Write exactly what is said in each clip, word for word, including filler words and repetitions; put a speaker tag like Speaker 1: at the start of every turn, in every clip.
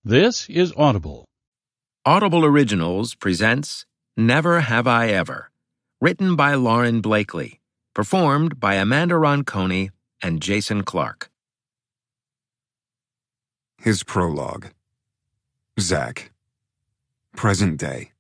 Speaker 1: This is Audible.
Speaker 2: Audible Originals presents Never Have I Ever, written by Lauren Blakely, performed by Amanda Ronconi and Jason Clark.
Speaker 3: His prologue. Zach. Present day.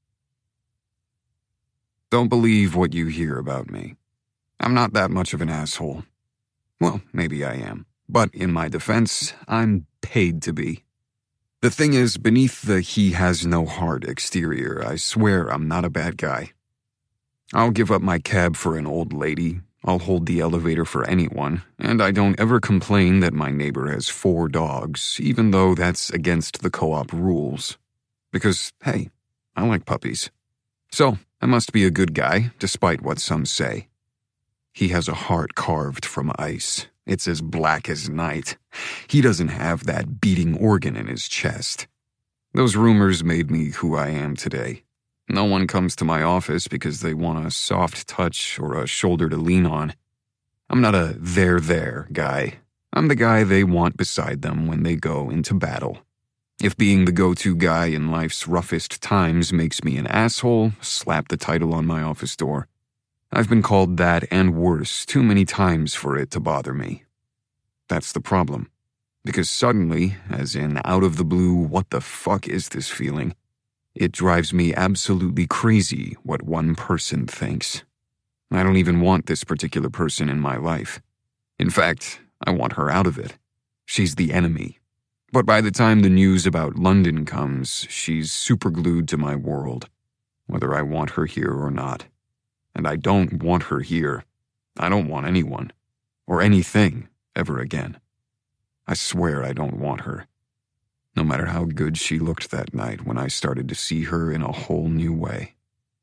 Speaker 3: Don't believe what you hear about me. I'm not that much of an asshole. Well, maybe I am. But in my defense, I'm paid to be. The thing is, beneath the he has no heart exterior, I swear I'm not a bad guy. I'll give up my cab for an old lady, I'll hold the elevator for anyone, and I don't ever complain that my neighbor has four dogs, even though that's against the co-op rules. Because, hey, I like puppies. So, I must be a good guy, despite what some say. He has a heart carved from ice. It's as black as night. He doesn't have that beating organ in his chest. Those rumors made me who I am today. No one comes to my office because they want a soft touch or a shoulder to lean on. I'm not a there there guy. I'm the guy they want beside them when they go into battle. If being the go-to guy in life's roughest times makes me an asshole, slap the title on my office door. I've been called that and worse too many times for it to bother me. That's the problem. Because suddenly, as in out of the blue, what the fuck is this feeling? It drives me absolutely crazy what one person thinks. I don't even want this particular person in my life. In fact, I want her out of it. She's the enemy. But by the time the news about London comes, she's superglued to my world, whether I want her here or not. And I don't want her here. I don't want anyone, or anything, ever again. I swear I don't want her. No matter how good she looked that night when I started to see her in a whole new way.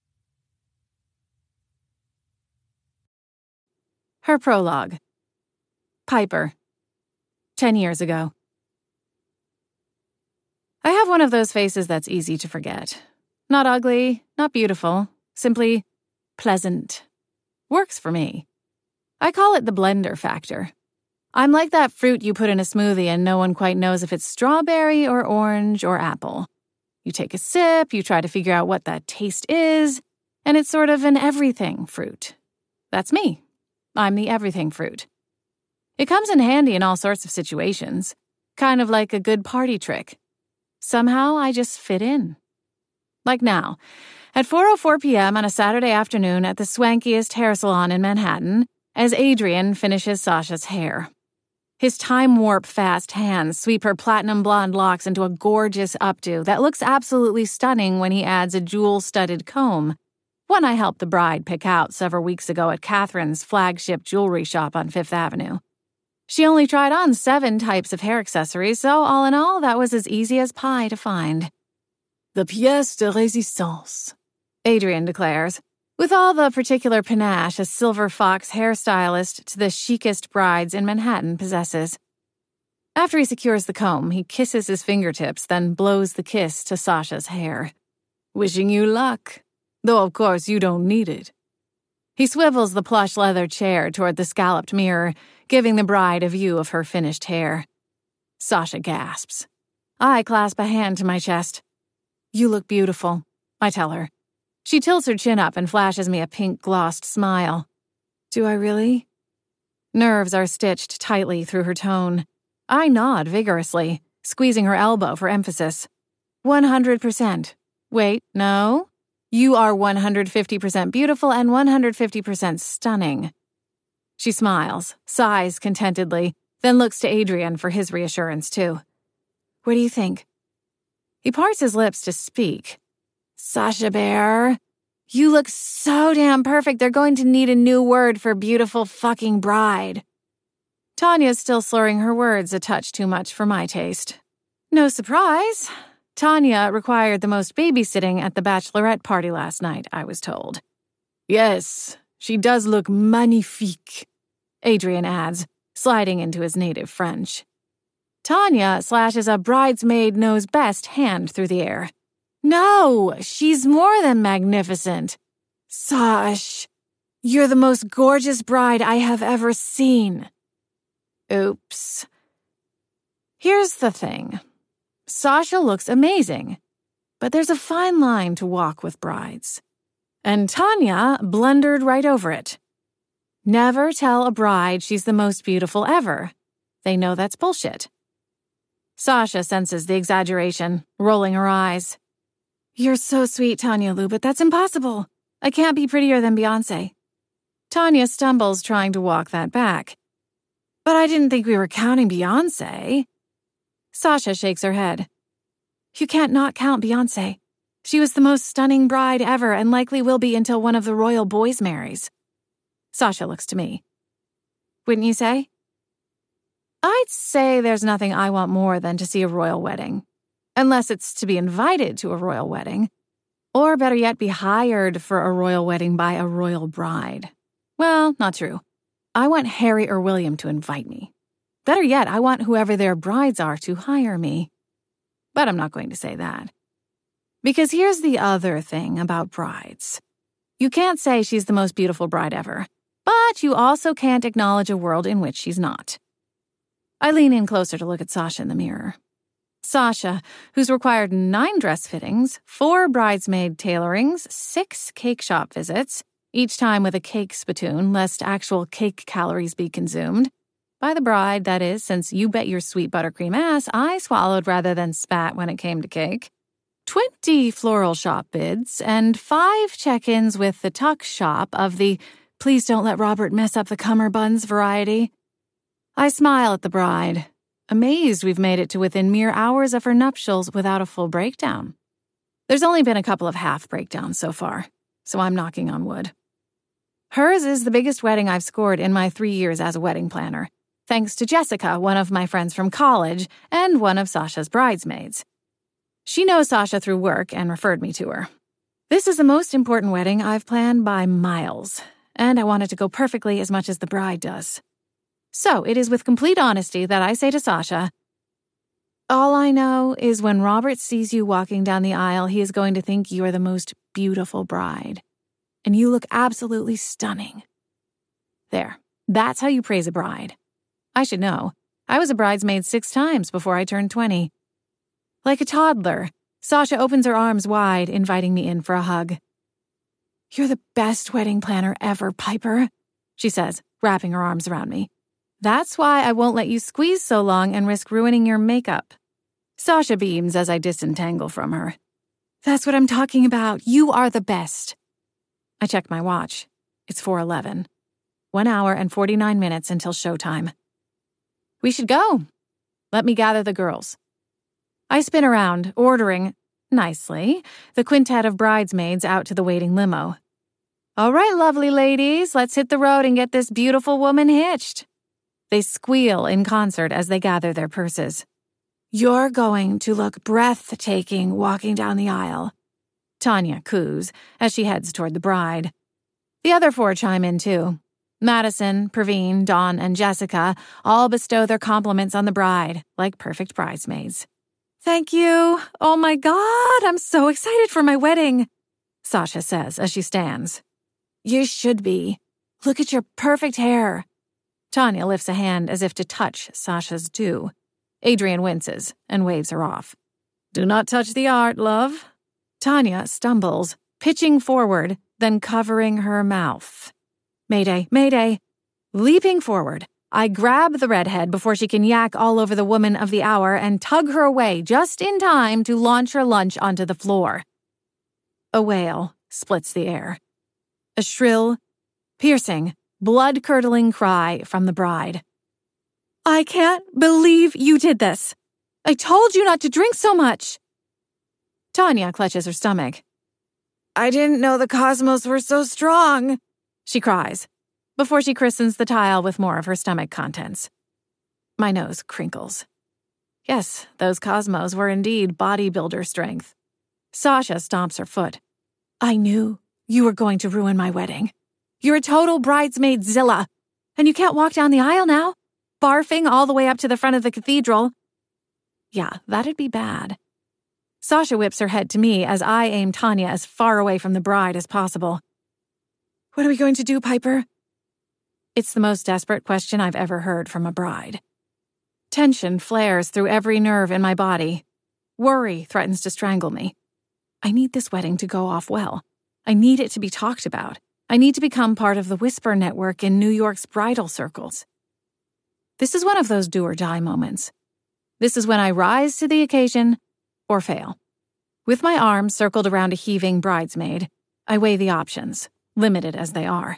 Speaker 4: Her prologue. Piper. Ten years ago. I have one of those faces that's easy to forget. Not ugly, not beautiful, simply pleasant. Works for me. I call it the blender factor. I'm like that fruit you put in a smoothie and no one quite knows if it's strawberry or orange or apple. You take a sip, you try to figure out what that taste is, and it's sort of an everything fruit. That's me. I'm the everything fruit. It comes in handy in all sorts of situations, kind of like a good party trick. Somehow I just fit in. Like now, at four oh four p.m. on a Saturday afternoon at the swankiest hair salon in Manhattan, as Adrian finishes Sasha's hair. His time-warp-fast hands sweep her platinum blonde locks into a gorgeous updo that looks absolutely stunning when he adds a jewel-studded comb, one I helped the bride pick out several weeks ago at Catherine's flagship jewelry shop on Fifth Avenue. She only tried on seven types of hair accessories, so all in all, that was as easy as pie to find. The pièce de résistance, Adrian declares, with all the particular panache a silver fox hairstylist to the chicest brides in Manhattan possesses. After he secures the comb, he kisses his fingertips, then blows the kiss to Sasha's hair. Wishing you luck, though of course you don't need it. He swivels the plush leather chair toward the scalloped mirror, giving the bride a view of her finished hair. Sasha gasps. I clasp a hand to my chest. You look beautiful, I tell her. She tilts her chin up and flashes me a pink glossed smile. Do I really? Nerves are stitched tightly through her tone. I nod vigorously, squeezing her elbow for emphasis. One hundred percent. Wait, no? You are one hundred fifty percent beautiful and one hundred fifty percent stunning. She smiles, sighs contentedly, then looks to Adrian for his reassurance too. What do you think? He parts his lips to speak. Sasha Bear, you look so damn perfect they're going to need a new word for beautiful fucking bride. Tanya's still slurring her words a touch too much for my taste. No surprise. Tanya required the most babysitting at the bachelorette party last night, I was told. Yes, she does look magnifique, Adrian adds, sliding into his native French. Tanya slashes a bridesmaid knows best hand through the air. No, she's more than magnificent. Sash, you're the most gorgeous bride I have ever seen. Oops. Here's the thing. Sasha looks amazing, but there's a fine line to walk with brides. And Tanya blundered right over it. Never tell a bride she's the most beautiful ever. They know that's bullshit. Sasha senses the exaggeration, rolling her eyes. You're so sweet, Tanya Lou, but that's impossible. I can't be prettier than Beyoncé. Tanya stumbles trying to walk that back. But I didn't think we were counting Beyoncé. Sasha shakes her head. You can't not count Beyoncé. She was the most stunning bride ever and likely will be until one of the royal boys marries. Sasha looks to me. Wouldn't you say? I'd say there's nothing I want more than to see a royal wedding. Unless it's to be invited to a royal wedding. Or better yet, be hired for a royal wedding by a royal bride. Well, not true. I want Harry or William to invite me. Better yet, I want whoever their brides are to hire me. But I'm not going to say that. Because here's the other thing about brides. You can't say she's the most beautiful bride ever, but you also can't acknowledge a world in which she's not. I lean in closer to look at Sasha in the mirror. Sasha, who's required nine dress fittings, four bridesmaid tailorings, six cake shop visits, each time with a cake spittoon lest actual cake calories be consumed. By the bride, that is, since you bet your sweet buttercream ass I swallowed rather than spat when it came to cake. Twenty floral shop bids, and five check-ins with the tuck shop of the please don't let Robert mess up the cummerbunds variety. I smile at the bride, amazed we've made it to within mere hours of her nuptials without a full breakdown. There's only been a couple of half breakdowns so far, so I'm knocking on wood. Hers is the biggest wedding I've scored in my three years as a wedding planner, thanks to Jessica, one of my friends from college, and one of Sasha's bridesmaids. She knows Sasha through work and referred me to her. This is the most important wedding I've planned by miles, and I want it to go perfectly as much as the bride does. So it is with complete honesty that I say to Sasha, all I know is when Robert sees you walking down the aisle, he is going to think you are the most beautiful bride. And you look absolutely stunning. There, that's how you praise a bride. I should know. I was a bridesmaid six times before I turned twenty. Like a toddler, Sasha opens her arms wide, inviting me in for a hug. You're the best wedding planner ever, Piper, she says, wrapping her arms around me. That's why I won't let you squeeze so long and risk ruining your makeup. Sasha beams as I disentangle from her. That's what I'm talking about. You are the best. I check my watch. It's four eleven. One hour and forty-nine minutes until showtime. We should go. Let me gather the girls. I spin around, ordering, nicely, the quintet of bridesmaids out to the waiting limo. All right, lovely ladies, let's hit the road and get this beautiful woman hitched. They squeal in concert as they gather their purses. You're going to look breathtaking walking down the aisle, Tanya coos as she heads toward the bride. The other four chime in too. Madison, Praveen, Dawn, and Jessica all bestow their compliments on the bride, like perfect bridesmaids. Thank you. Oh my God, I'm so excited for my wedding, Sasha says as she stands. You should be. Look at your perfect hair. Tanya lifts a hand as if to touch Sasha's do. Adrian winces and waves her off. Do not touch the art, love. Tanya stumbles, pitching forward, then covering her mouth. Mayday, mayday. Leaping forward, I grab the redhead before she can yak all over the woman of the hour and tug her away just in time to launch her lunch onto the floor. A wail splits the air. A shrill, piercing, blood-curdling cry from the bride. I can't believe you did this. I told you not to drink so much. Tanya clutches her stomach. I didn't know the cosmos were so strong, she cries, before she christens the tile with more of her stomach contents. My nose crinkles. Yes, those cosmos were indeed bodybuilder strength. Sasha stomps her foot. I knew you were going to ruin my wedding. You're a total bridesmaid-zilla, and you can't walk down the aisle now, barfing all the way up to the front of the cathedral. Yeah, that'd be bad. Sasha whips her head to me as I aim Tanya as far away from the bride as possible. What are we going to do, Piper? It's the most desperate question I've ever heard from a bride. Tension flares through every nerve in my body. Worry threatens to strangle me. I need this wedding to go off well. I need it to be talked about. I need to become part of the whisper network in New York's bridal circles. This is one of those do-or-die moments. This is when I rise to the occasion or fail. With my arms circled around a heaving bridesmaid, I weigh the options, limited as they are.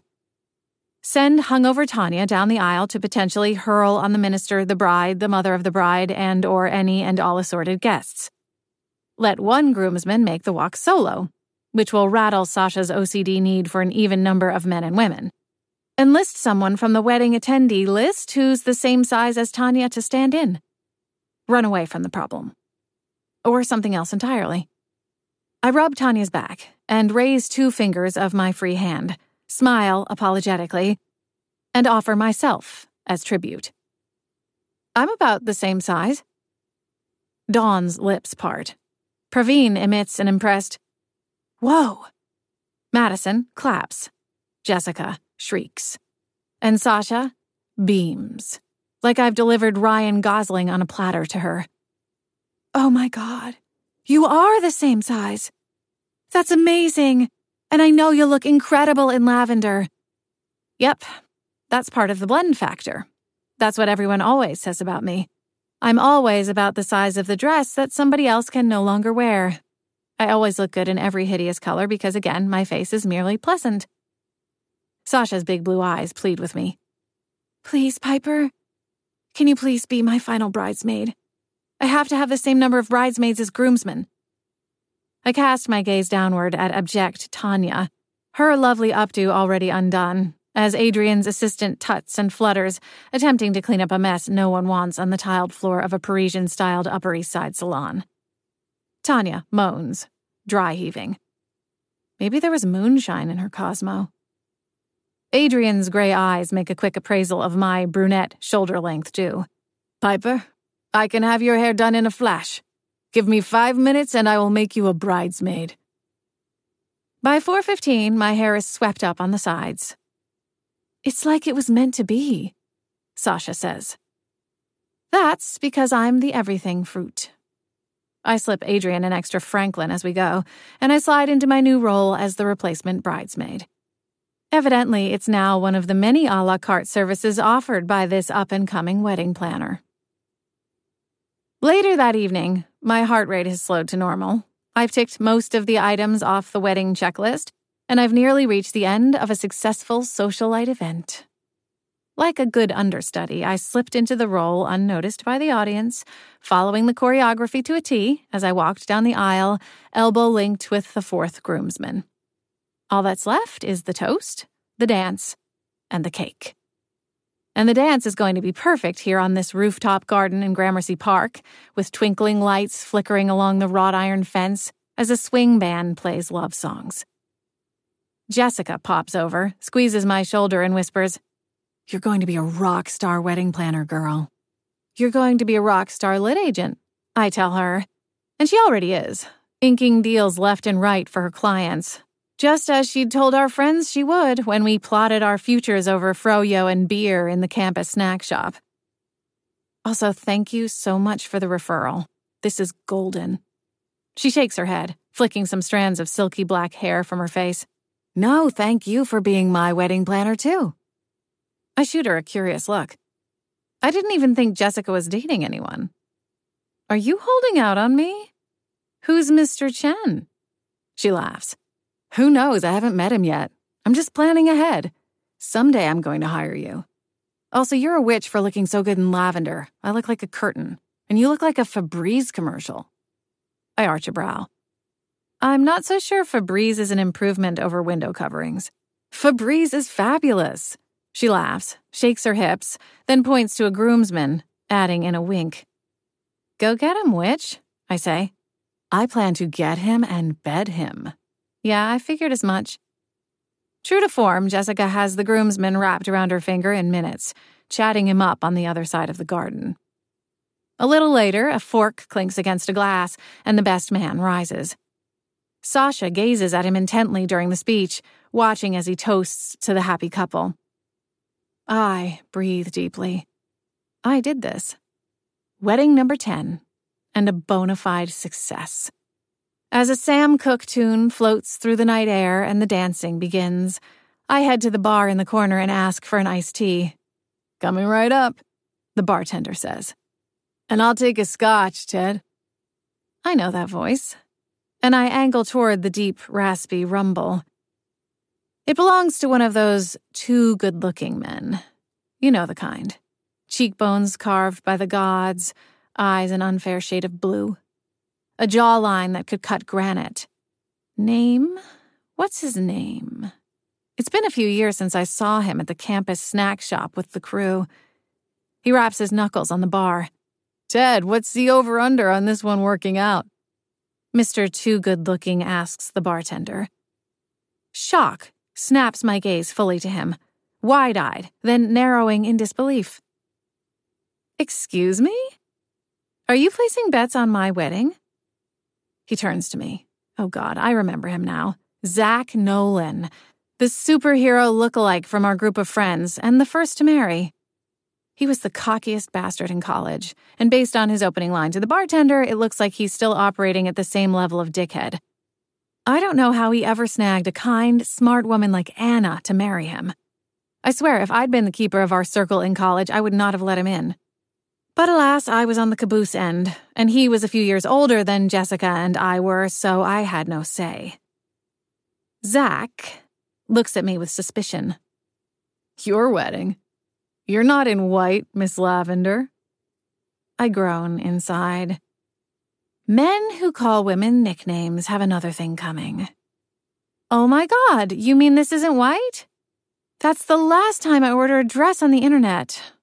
Speaker 4: Send hungover Tanya down the aisle to potentially hurl on the minister, the bride, the mother of the bride, and or any and all assorted guests. Let one groomsman make the walk solo, which will rattle Sasha's O C D need for an even number of men and women. Enlist someone from the wedding attendee list who's the same size as Tanya to stand in. Run away from the problem. Or something else entirely. I rub Tanya's back and raise two fingers of my free hand, smile apologetically, and offer myself as tribute. I'm about the same size. Dawn's lips part. Praveen emits an impressed, "Whoa!" Madison claps. Jessica shrieks. And Sasha beams, like I've delivered Ryan Gosling on a platter to her. "Oh my God, you are the same size. That's amazing. And I know you'll look incredible in lavender." Yep, that's part of the blend factor. That's what everyone always says about me. I'm always about the size of the dress that somebody else can no longer wear. I always look good in every hideous color because, again, my face is merely pleasant. Sasha's big blue eyes plead with me. "Please, Piper, can you please be my final bridesmaid? I have to have the same number of bridesmaids as groomsmen." I cast my gaze downward at abject Tanya, her lovely updo already undone, as Adrian's assistant tuts and flutters, attempting to clean up a mess no one wants on the tiled floor of a Parisian-styled Upper East Side salon. Tanya moans, dry heaving. Maybe there was moonshine in her Cosmo. Adrian's gray eyes make a quick appraisal of my brunette shoulder-length do. "Piper, I can have your hair done in a flash. Give me five minutes and I will make you a bridesmaid." By four fifteen, my hair is swept up on the sides. "It's like it was meant to be," Sasha says. "That's because I'm the everything fruit." I slip Adrian an extra Franklin as we go, and I slide into my new role as the replacement bridesmaid. Evidently, it's now one of the many a la carte services offered by this up-and-coming wedding planner. Later that evening, my heart rate has slowed to normal. I've ticked most of the items off the wedding checklist, and I've nearly reached the end of a successful socialite event. Like a good understudy, I slipped into the role unnoticed by the audience, following the choreography to a T as I walked down the aisle, elbow linked with the fourth groomsman. All that's left is the toast, the dance, and the cake. And the dance is going to be perfect here on this rooftop garden in Gramercy Park, with twinkling lights flickering along the wrought iron fence as a swing band plays love songs. Jessica pops over, squeezes my shoulder, and whispers, "You're going to be a rock star wedding planner, girl." "You're going to be a rock star lit agent," I tell her. And she already is, inking deals left and right for her clients, just as she'd told our friends she would when we plotted our futures over froyo and beer in the campus snack shop. Also, thank you so much for the referral. This is golden. She shakes her head, flicking some strands of silky black hair from her face. "No, thank you for being my wedding planner, too." I shoot her a curious look. I didn't even think Jessica was dating anyone. "Are you holding out on me? Who's Mister Chen?" She laughs. "Who knows? I haven't met him yet. I'm just planning ahead. Someday I'm going to hire you. Also, you're a witch for looking so good in lavender. I look like a curtain, and you look like a Febreze commercial." I arch a brow. I'm not so sure Febreze is an improvement over window coverings. Febreze is fabulous. She laughs, shakes her hips, then points to a groomsman, adding in a wink. "Go get him, witch," I say. "I plan to get him and bed him." Yeah, I figured as much. True to form, Jessica has the groomsman wrapped around her finger in minutes, chatting him up on the other side of the garden. A little later, a fork clinks against a glass, and the best man rises. Sasha gazes at him intently during the speech, watching as he toasts to the happy couple. I breathe deeply. I did this. Wedding number ten. and a bona fide success. As a Sam Cooke tune floats through the night air and the dancing begins, I head to the bar in the corner and ask for an iced tea. "Coming right up," the bartender says. "And I'll take a scotch, Ted." I know that voice, and I angle toward the deep, raspy rumble. It belongs to one of those too good-looking men. You know the kind. Cheekbones carved by the gods, eyes an unfair shade of blue. A jawline that could cut granite. Name? What's his name? It's been a few years since I saw him at the campus snack shop with the crew. He raps his knuckles on the bar. "Ted, what's the over-under on this one working out?" Mister Too Good-Looking asks the bartender. Shock snaps my gaze fully to him, wide-eyed, then narrowing in disbelief. "Excuse me? Are you placing bets on my wedding?" He turns to me. Oh God, I remember him now. Zach Nolan, the superhero lookalike from our group of friends, and the first to marry. He was the cockiest bastard in college, and based on his opening line to the bartender, it looks like he's still operating at the same level of dickhead. I don't know how he ever snagged a kind, smart woman like Anna to marry him. I swear, if I'd been the keeper of our circle in college, I would not have let him in. But alas, I was on the caboose end, and he was a few years older than Jessica and I were, so I had no say. Zach looks at me with suspicion. "Your wedding? You're not in white, Miss Lavender." I groan inside. Men who call women nicknames have another thing coming. "Oh my God, you mean this isn't white? That's the last time I ordered a dress on the internet."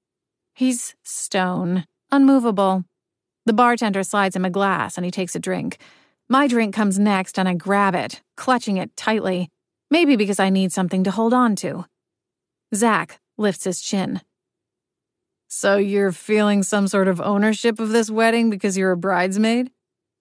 Speaker 4: He's stone, unmovable. The bartender slides him a glass and he takes a drink. My drink comes next and I grab it, clutching it tightly, maybe because I need something to hold on to. Zach lifts his chin. "So you're feeling some sort of ownership of this wedding because you're a bridesmaid?"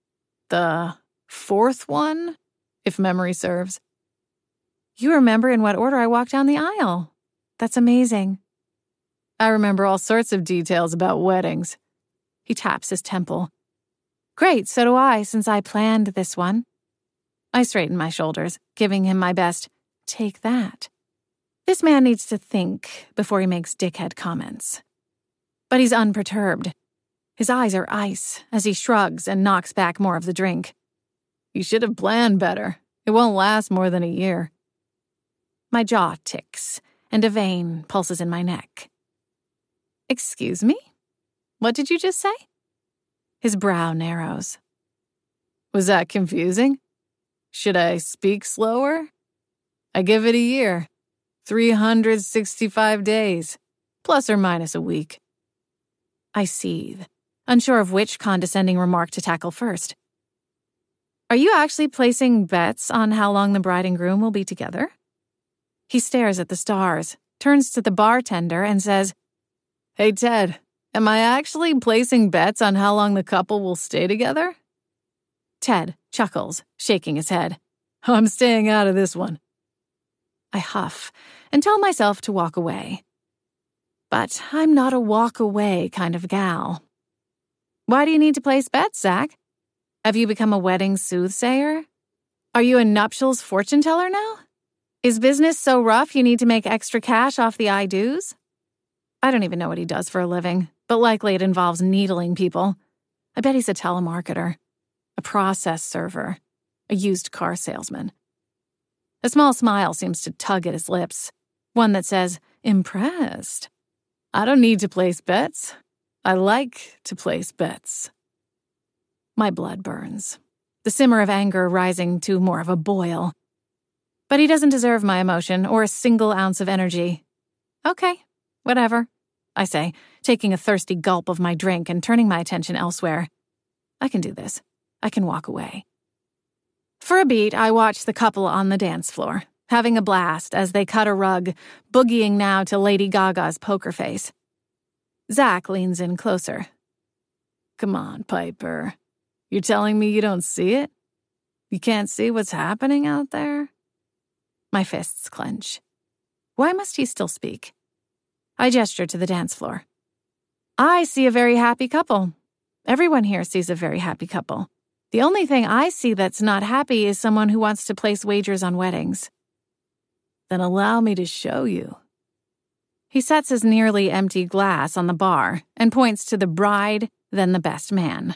Speaker 4: "The fourth one, if memory serves." "You remember in what order I walked down the aisle. That's amazing." "I remember all sorts of details about weddings." He taps his temple. "Great, so do I, since I planned this one." I straighten my shoulders, giving him my best, "Take that." This man needs to think before he makes dickhead comments. But he's unperturbed. His eyes are ice as he shrugs and knocks back more of the drink. "You should have planned better. It won't last more than a year." My jaw ticks, and a vein pulses in my neck. "Excuse me? What did you just say?" His brow narrows. "Was that confusing? Should I speak slower? I give it a year. three hundred sixty-five days, plus or minus a week." I seethe, unsure of which condescending remark to tackle first. "Are you actually placing bets on how long the bride and groom will be together?" He stares at the stars, turns to the bartender, and says, "Hey, Ted, am I actually placing bets on how long the couple will stay together?" Ted chuckles, shaking his head. "I'm staying out of this one." I huff and tell myself to walk away. But I'm not a walk-away kind of gal. "Why do you need to place bets, Zach? Have you become a wedding soothsayer? Are you a nuptials fortune teller now? Is business so rough you need to make extra cash off the I-do's?" I don't even know what he does for a living, but likely it involves needling people. I bet he's a telemarketer, a process server, a used car salesman. A small smile seems to tug at his lips, one that says, "Impressed." "I don't need to place bets. I like to place bets." My blood burns, the simmer of anger rising to more of a boil. But he doesn't deserve my emotion or a single ounce of energy. "Okay, whatever," I say, taking a thirsty gulp of my drink and turning my attention elsewhere. I can do this. I can walk away. For a beat, I watch the couple on the dance floor, having a blast as they cut a rug, boogieing now to Lady Gaga's poker face. Zach leans in closer. "Come on, Piper. You're telling me you don't see it? You can't see what's happening out there?" My fists clench. Why must he still speak? I gesture to the dance floor. "I see a very happy couple. Everyone here sees a very happy couple. The only thing I see that's not happy is someone who wants to place wagers on weddings. Then allow me to show you. He sets his nearly empty glass on the bar and points to the bride, then the best man.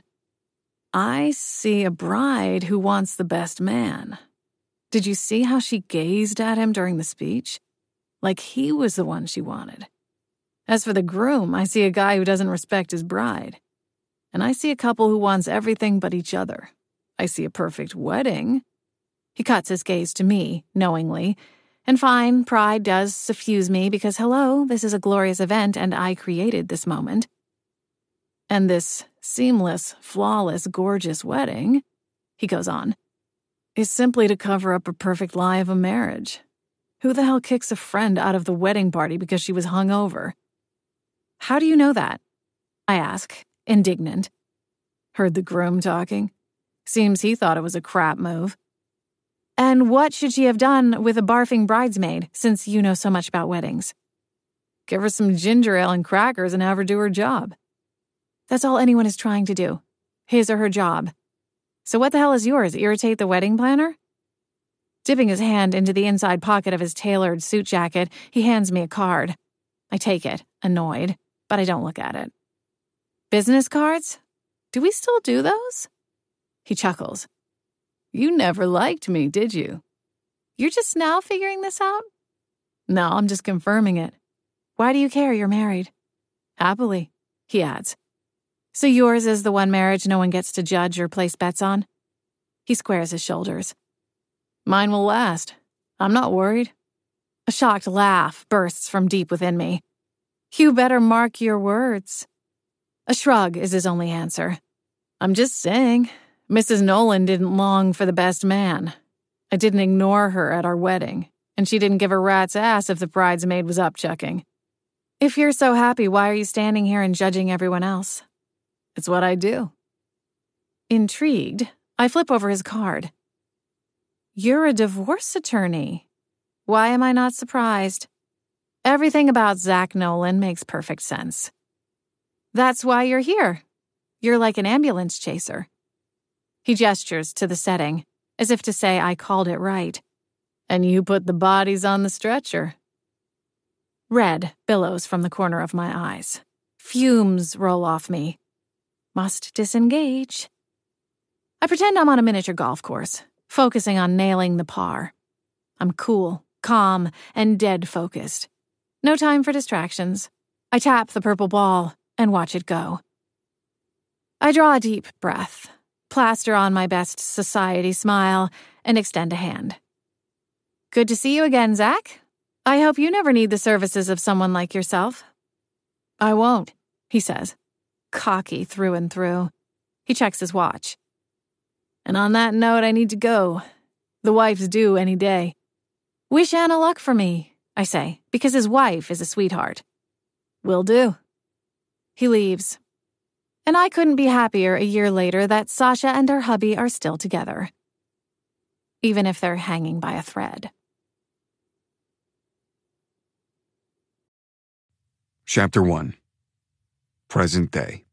Speaker 4: I see a bride who wants the best man. Did you see how she gazed at him during the speech? Like he was the one she wanted. As for the groom, I see a guy who doesn't respect his bride. And I see a couple who wants everything but each other. I see a perfect wedding. He cuts his gaze to me, knowingly. And fine, pride does suffuse me because, hello, this is a glorious event and I created this moment. And this seamless, flawless, gorgeous wedding, he goes on, is simply to cover up a perfect lie of a marriage. Who the hell kicks a friend out of the wedding party because she was hungover? How do you know that? I ask, indignant. Heard the groom talking. Seems he thought it was a crap move. And what should she have done with a barfing bridesmaid, since you know so much about weddings? Give her some ginger ale and crackers and have her do her job. That's all anyone is trying to do. His or her job. So what the hell is yours? Irritate the wedding planner? Dipping his hand into the inside pocket of his tailored suit jacket, he hands me a card. I take it, annoyed, but I don't look at it. Business cards? Do we still do those? He chuckles. You never liked me, did you? You're just now figuring this out? No, I'm just confirming it. Why do you care? You're married. Happily, he adds. So yours is the one marriage no one gets to judge or place bets on? He squares his shoulders. Mine will last. I'm not worried. A shocked laugh bursts from deep within me. You better mark your words. A shrug is his only answer. I'm just saying. Missus Nolan didn't long for the best man. I didn't ignore her at our wedding, and she didn't give a rat's ass if the bridesmaid was upchucking. If you're so happy, why are you standing here and judging everyone else? It's what I do. Intrigued, I flip over his card. You're a divorce attorney. Why am I not surprised? Everything about Zach Nolan makes perfect sense. That's why you're here. You're like an ambulance chaser. He gestures to the setting, as if to say I called it right. And you put the bodies on the stretcher. Red billows from the corner of my eyes. Fumes roll off me. Must disengage. I pretend I'm on a miniature golf course, focusing on nailing the par. I'm cool, calm, and dead focused. No time for distractions. I tap the purple ball and watch it go. I draw a deep breath, plaster on my best society smile, and extend a hand. Good to see you again, Zach. I hope you never need the services of someone like yourself. I won't, he says, cocky through and through. He checks his watch. And on that note, I need to go. The wife's due any day. Wish Anna luck for me, I say, because his wife is a sweetheart. Will do. He leaves. And I couldn't be happier a year later that Sasha and her hubby are still together. Even if they're hanging by a thread.
Speaker 3: Chapter one. Present Day.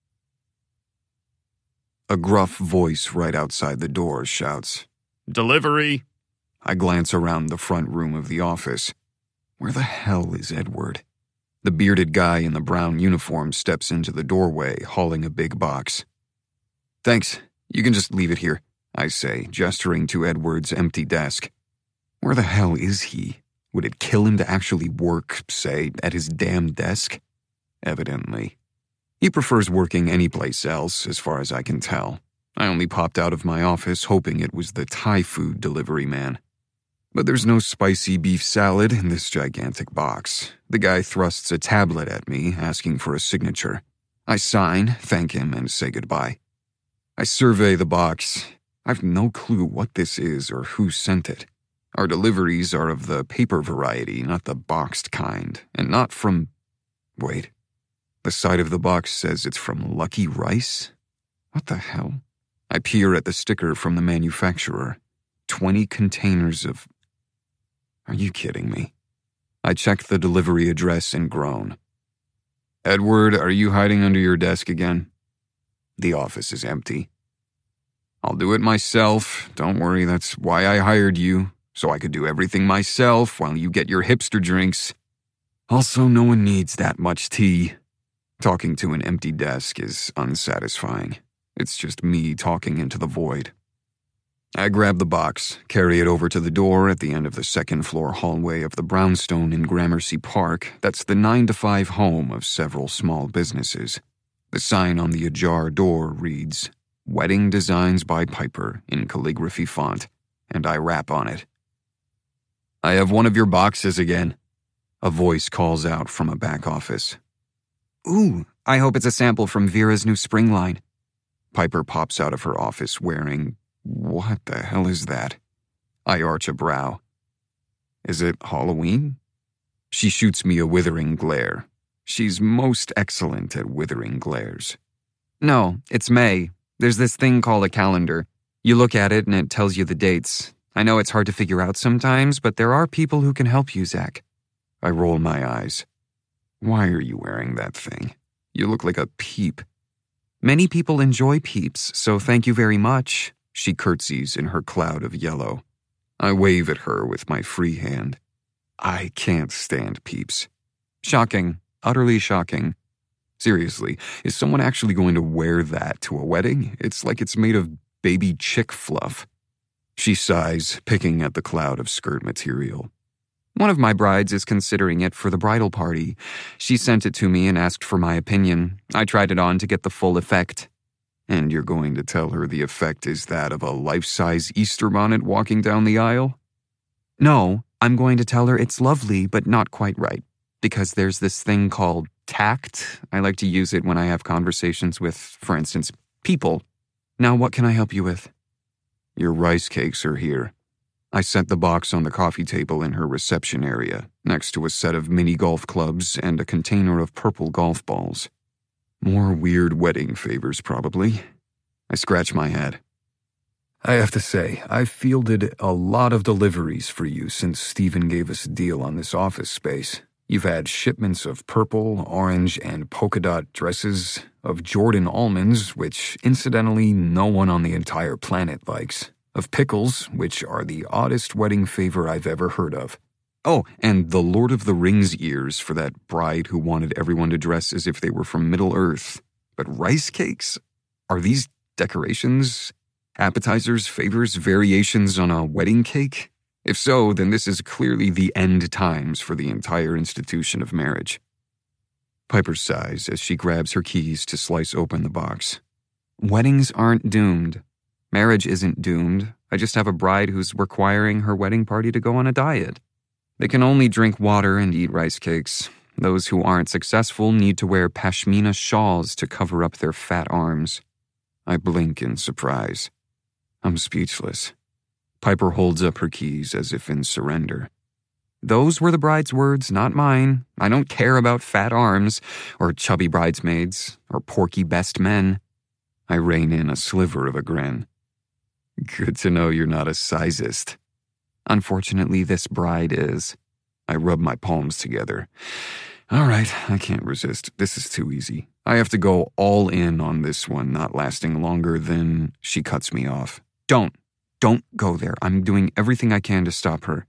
Speaker 3: A gruff voice right outside the door shouts, "Delivery!" I glance around the front room of the office. Where the hell is Edward? The bearded guy in the brown uniform steps into the doorway, hauling a big box. Thanks, you can just leave it here, I say, gesturing to Edward's empty desk. Where the hell is he? Would it kill him to actually work, say, at his damn desk? Evidently. He prefers working anyplace else, as far as I can tell. I only popped out of my office hoping it was the Thai food delivery man. But there's no spicy beef salad in this gigantic box. The guy thrusts a tablet at me, asking for a signature. I sign, thank him, and say goodbye. I survey the box. I've no clue what this is or who sent it. Our deliveries are of the paper variety, not the boxed kind, and not from... Wait. The side of the box says it's from Lucky Rice? What the hell? I peer at the sticker from the manufacturer. Twenty containers of... Are you kidding me? I check the delivery address and groan. Edward, are you hiding under your desk again? The office is empty. I'll do it myself. Don't worry, that's why I hired you, so I could do everything myself while you get your hipster drinks. Also, no one needs that much tea. Talking to an empty desk is unsatisfying. It's just me talking into the void. I grab the box, carry it over to the door at the end of the second-floor hallway of the brownstone in Gramercy Park that's the nine to five home of several small businesses. The sign on the ajar door reads, Wedding Designs by Piper in calligraphy font, and I rap on it. I have one of your boxes again. A voice calls out from a back office. Ooh, I hope it's a sample from Vera's new spring line. Piper pops out of her office wearing... What the hell is that? I arch a brow. Is it Halloween? She shoots me a withering glare. She's most excellent at withering glares. No, it's May. There's this thing called a calendar. You look at it and it tells you the dates. I know it's hard to figure out sometimes, but there are people who can help you, Zach. I roll my eyes. Why are you wearing that thing? You look like a peep. Many people enjoy peeps, so thank you very much. She curtsies in her cloud of yellow. I wave at her with my free hand. I can't stand peeps. Shocking. Utterly shocking. Seriously, is someone actually going to wear that to a wedding? It's like it's made of baby chick fluff. She sighs, picking at the cloud of skirt material. One of my brides is considering it for the bridal party. She sent it to me and asked for my opinion. I tried it on to get the full effect. And you're going to tell her the effect is that of a life-size Easter bonnet walking down the aisle? No, I'm going to tell her it's lovely, but not quite right. Because there's this thing called tact. I like to use it when I have conversations with, for instance, people. Now, what can I help you with? Your rice cakes are here. I set the box on the coffee table in her reception area, next to a set of mini golf clubs and a container of purple golf balls. More weird wedding favors, probably. I scratch my head. I have to say, I've fielded a lot of deliveries for you since Stephen gave us a deal on this office space. You've had shipments of purple, orange, and polka dot dresses, of Jordan almonds, which, incidentally, no one on the entire planet likes, of pickles, which are the oddest wedding favor I've ever heard of. Oh, and the Lord of the Rings ears for that bride who wanted everyone to dress as if they were from Middle-earth. But rice cakes? Are these decorations, appetizers, favors, variations on a wedding cake? If so, then this is clearly the end times for the entire institution of marriage. Piper sighs as she grabs her keys to slice open the box. Weddings aren't doomed. Marriage isn't doomed. I just have a bride who's requiring her wedding party to go on a diet. They can only drink water and eat rice cakes. Those who aren't successful need to wear pashmina shawls to cover up their fat arms. I blink in surprise. I'm speechless. Piper holds up her keys as if in surrender. Those were the bride's words, not mine. I don't care about fat arms, or chubby bridesmaids, or porky best men. I rein in a sliver of a grin. Good to know you're not a sizist. Unfortunately, this bride is. I rub my palms together. All right, I can't resist. This is too easy. I have to go all in on this one not lasting longer than... She cuts me off. Don't. Don't go there. I'm doing everything I can to stop her.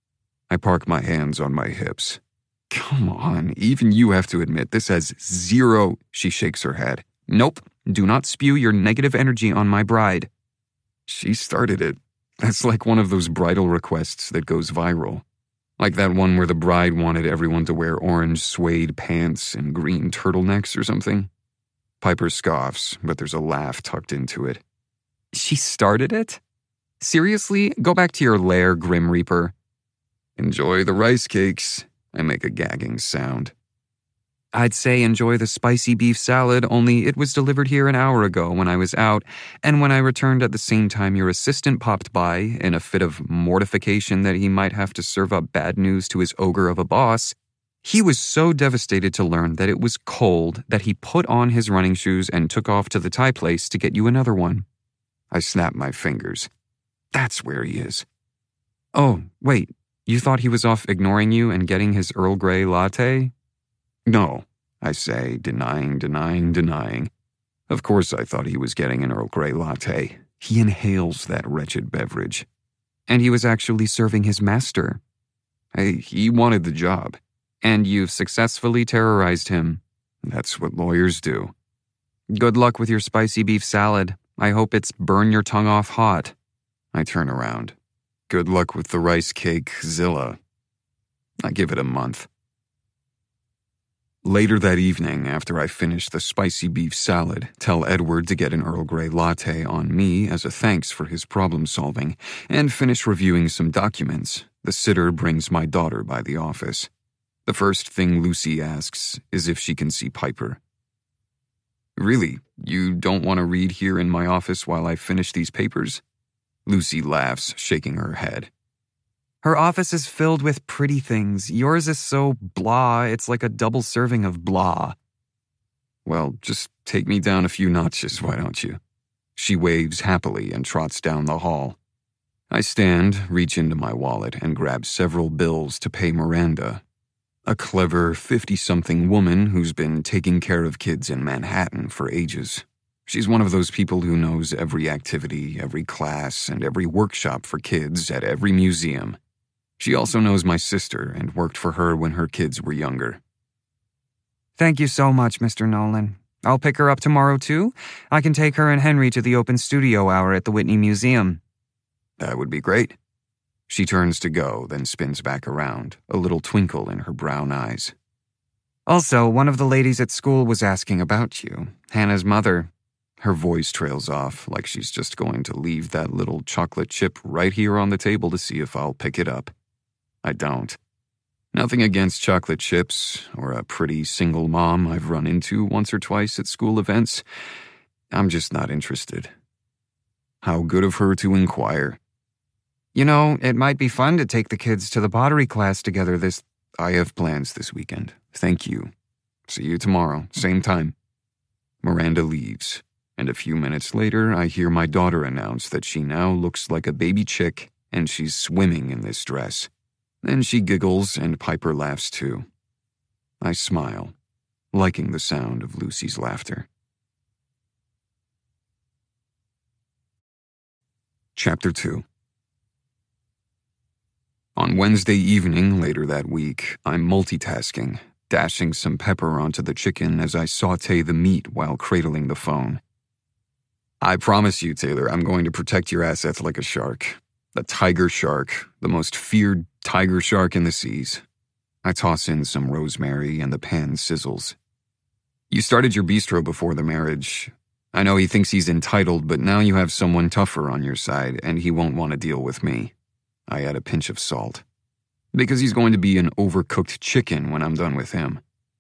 Speaker 3: I park my hands on my hips. Come on, even you have to admit this has zero... She shakes her head. Nope, do not spew your negative energy on my bride. She started it. That's like one of those bridal requests that goes viral. Like that one where the bride wanted everyone to wear orange suede pants and green turtlenecks or something. Piper scoffs, but there's a laugh tucked into it. She started it? Seriously? Go back to your lair, Grim Reaper. Enjoy the rice cakes. I make a gagging sound. I'd say enjoy the spicy beef salad, only it was delivered here an hour ago when I was out, and when I returned at the same time your assistant popped by, in a fit of mortification that he might have to serve up bad news to his ogre of a boss, he was so devastated to learn that it was cold that he put on his running shoes and took off to the Thai place to get you another one. I snap my fingers. That's where he is. Oh, wait, you thought he was off ignoring you and getting his Earl Grey latte? No, I say, denying, denying, denying. Of course I thought he was getting an Earl Grey latte. He inhales that wretched beverage. And he was actually serving his master. Hey, he wanted the job. And you've successfully terrorized him. That's what lawyers do. Good luck with your spicy beef salad. I hope it's burn your tongue off hot. I turn around. Good luck with the rice cake, Zilla. I give it a month. Later that evening, after I finish the spicy beef salad, tell Edward to get an Earl Grey latte on me as a thanks for his problem solving, and finish reviewing some documents, the sitter brings my daughter by the office. The first thing Lucy asks is if she can see Piper. Really, you don't want to read here in my office while I finish these papers? Lucy laughs, shaking her head. Her office is filled with pretty things. Yours is so blah, it's like a double serving of blah. Well, just take me down a few notches, why don't you? She waves happily and trots down the hall. I stand, reach into my wallet, and grab several bills to pay Miranda, a clever fifty-something woman who's been taking care of kids in Manhattan for ages. She's one of those people who knows every activity, every class, and every workshop for kids at every museum. She also knows my sister and worked for her when her kids were younger. Thank you so much, Mister Nolan. I'll pick her up tomorrow, too. I can take her and Henry to the open studio hour at the Whitney Museum. That would be great. She turns to go, then spins back around, a little twinkle in her brown eyes. Also, one of the ladies at school was asking about you, Hannah's mother. Her voice trails off, like she's just going to leave that little chocolate chip right here on the table to see if I'll pick it up. I don't. Nothing against chocolate chips, or a pretty single mom I've run into once or twice at school events. I'm just not interested. How good of her to inquire. You know, it might be fun to take the kids to the pottery class together this... I have plans this weekend. Thank you. See you tomorrow, same time. Miranda leaves, and a few minutes later I hear my daughter announce that she now looks like a baby chick and she's swimming in this dress. Then she giggles and Piper laughs too. I smile, liking the sound of Lucy's laughter. Chapter two. On Wednesday evening later that week, I'm multitasking, dashing some pepper onto the chicken as I saute the meat while cradling the phone. I promise you, Taylor, I'm going to protect your assets like a shark. A tiger shark, the most feared tiger shark in the seas. I toss in some rosemary and the pan sizzles. You started your bistro before the marriage. I know he thinks he's entitled, but now you have someone tougher on your side, and he won't want to deal with me. I add a pinch of salt. Because he's going to be an overcooked chicken when I'm done with him.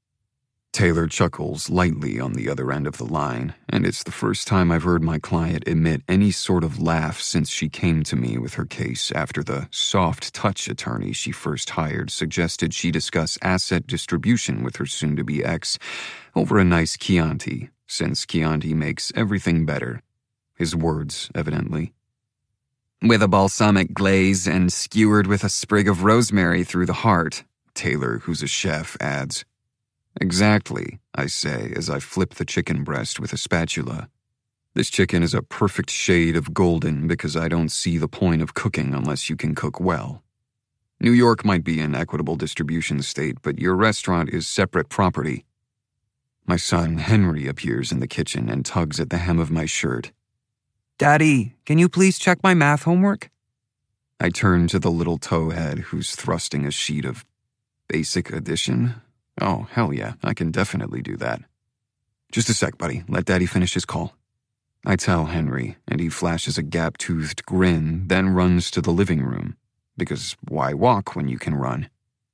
Speaker 3: Taylor chuckles lightly on the other end of the line, and it's the first time I've heard my client emit any sort of laugh since she came to me with her case after the soft-touch attorney she first hired suggested she discuss asset distribution with her soon-to-be ex over a nice Chianti, since Chianti makes everything better. His words, evidently. With a balsamic glaze and skewered with a sprig of rosemary through the heart, Taylor, who's a chef, adds. Exactly, I say as I flip the chicken breast with a spatula. This chicken is a perfect shade of golden because I don't see the point of cooking unless you can cook well. New York might be an equitable distribution state, but your restaurant is separate property. My son, Henry, appears in the kitchen and tugs at the hem of my shirt. Daddy, can you please check my math homework? I turn to the little towhead who's thrusting a sheet of basic addition. Oh, hell yeah, I can definitely do that. Just a sec, buddy. Let Daddy finish his call. I tell Henry, and he flashes a gap-toothed grin, then runs to the living room. Because why walk when you can run?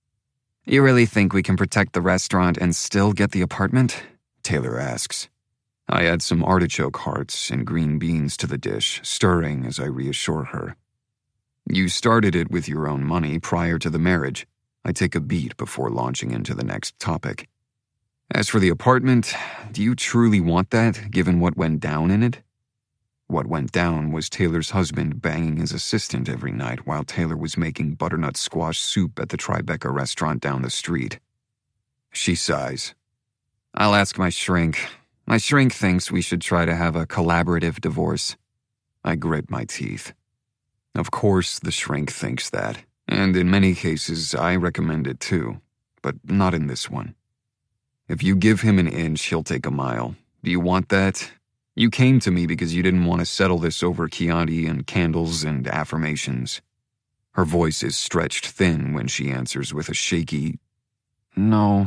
Speaker 3: You really think we can protect the restaurant and still get the apartment? Taylor asks. I add some artichoke hearts and green beans to the dish, stirring as I reassure her. You started it with your own money prior to the marriage. I take a beat before launching into the next topic. As for the apartment, do you truly want that, given what went down in it? What went down was Taylor's husband banging his assistant every night while Taylor was making butternut squash soup at the Tribeca restaurant down the street. She sighs. I'll ask my shrink. My shrink thinks we should try to have a collaborative divorce. I grit my teeth. Of course the shrink thinks that, and in many cases I recommend it too, but not in this one. If you give him an inch, he'll take a mile. Do you want that? You came to me because you didn't want to settle this over Chianti and candles and affirmations. Her voice is stretched thin when she answers with a shaky, "No,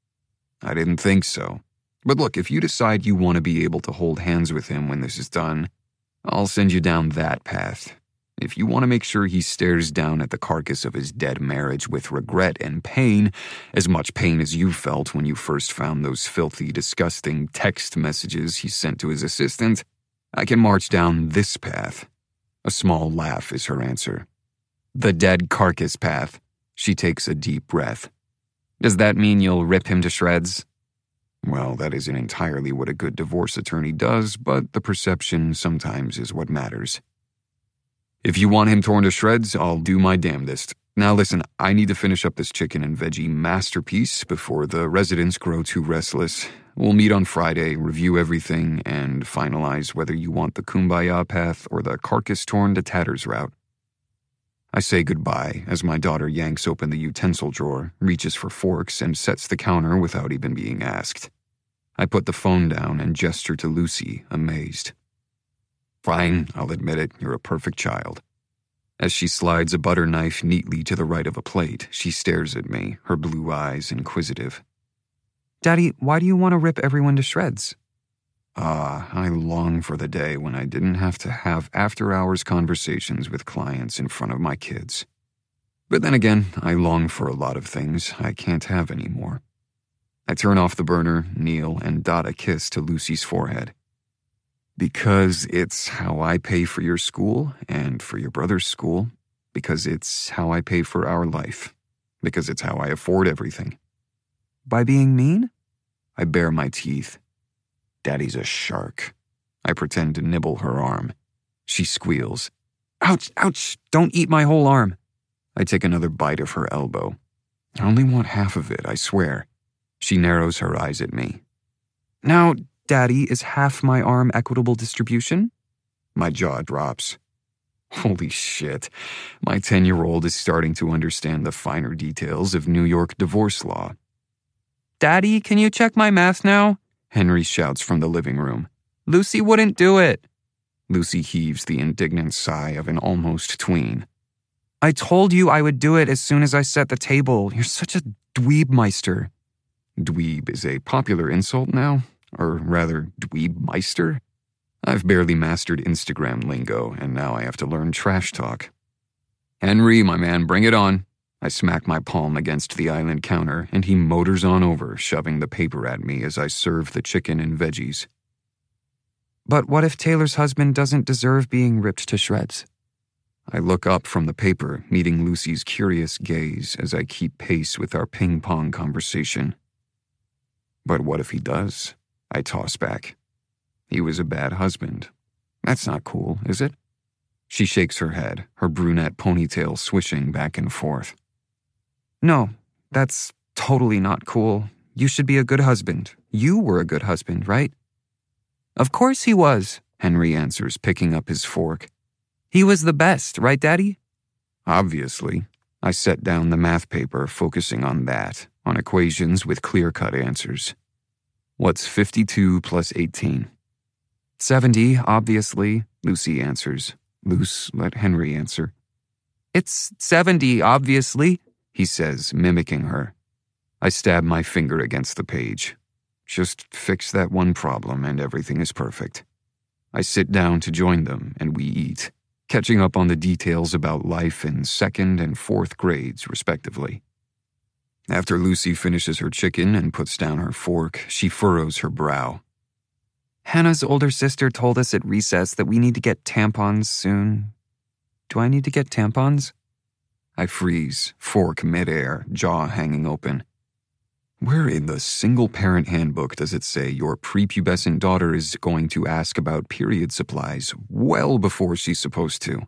Speaker 3: I didn't think so. But look, if you decide you want to be able to hold hands with him when this is done, I'll send you down that path. If you want to make sure he stares down at the carcass of his dead marriage with regret and pain, as much pain as you felt when you first found those filthy, disgusting text messages he sent to his assistant, I can march down this path." A small laugh is her answer. "The dead carcass path." She takes a deep breath. "Does that mean you'll rip him to shreds?" Well, that isn't entirely what a good divorce attorney does, but the perception sometimes is what matters. "If you want him torn to shreds, I'll do my damnedest. Now listen, I need to finish up this chicken and veggie masterpiece before the residents grow too restless. We'll meet on Friday, review everything, and finalize whether you want the kumbaya path or the carcass torn to tatters route." I say goodbye as my daughter yanks open the utensil drawer, reaches for forks, and sets the counter without even being asked. I put the phone down and gesture to Lucy, amazed. "Fine, I'll admit it, you're a perfect child." As she slides a butter knife neatly to the right of a plate, she stares at me, her blue eyes inquisitive. "Daddy, why do you want to rip everyone to shreds?" Ah, I long for the day when I didn't have to have after-hours conversations with clients in front of my kids. But then again, I long for a lot of things I can't have anymore. I turn off the burner, kneel, and dot a kiss to Lucy's forehead. Because it's how I pay for your school and for your brother's school. Because it's how I pay for our life. Because it's how I afford everything. By being mean? I bare my teeth. Daddy's a shark. I pretend to nibble her arm. She squeals. Ouch, ouch, don't eat my whole arm. I take another bite of her elbow. I only want half of it, I swear. She narrows her eyes at me. Now, Daddy, is half my arm equitable distribution? My jaw drops. Holy shit. My ten-year-old is starting to understand the finer details of New York divorce law. Daddy, can you check my math now? Henry shouts from the living room. Lucy wouldn't do it. Lucy heaves the indignant sigh of an almost tween. I told you I would do it as soon as I set the table. You're such a dweebmeister. Dweeb is a popular insult now? Or rather, dweebmeister? I've barely mastered Instagram lingo, and now I have to learn trash talk. Henry, my man, bring it on. I smack my palm against the island counter, and he motors on over, shoving the paper at me as I serve the chicken and veggies. But what if Taylor's husband doesn't deserve being ripped to shreds? I look up from the paper, meeting Lucy's curious gaze as I keep pace with our ping-pong conversation. But what if he does? I toss back. He was a bad husband. That's not cool, is it? She shakes her head, her brunette ponytail swishing back and forth. No, that's totally not cool. You should be a good husband. You were a good husband, right? Of course he was, Henry answers, picking up his fork. He was the best, right, Daddy? Obviously. I set down the math paper, focusing on that, on equations with clear-cut answers. What's fifty-two plus eighteen? seventy, obviously, Lucy answers. Luce, let Henry answer. It's seventy, obviously, he says, mimicking her. I stab my finger against the page. Just fix that one problem and everything is perfect. I sit down to join them and we eat, catching up on the details about life in second and fourth grades, respectively. After Lucy finishes her chicken and puts down her fork, she furrows her brow. Hannah's older sister told us at recess that we need to get tampons soon. Do I need to get tampons? I freeze, fork midair, jaw hanging open. Where in the single-parent handbook does it say your prepubescent daughter is going to ask about period supplies well before she's supposed to?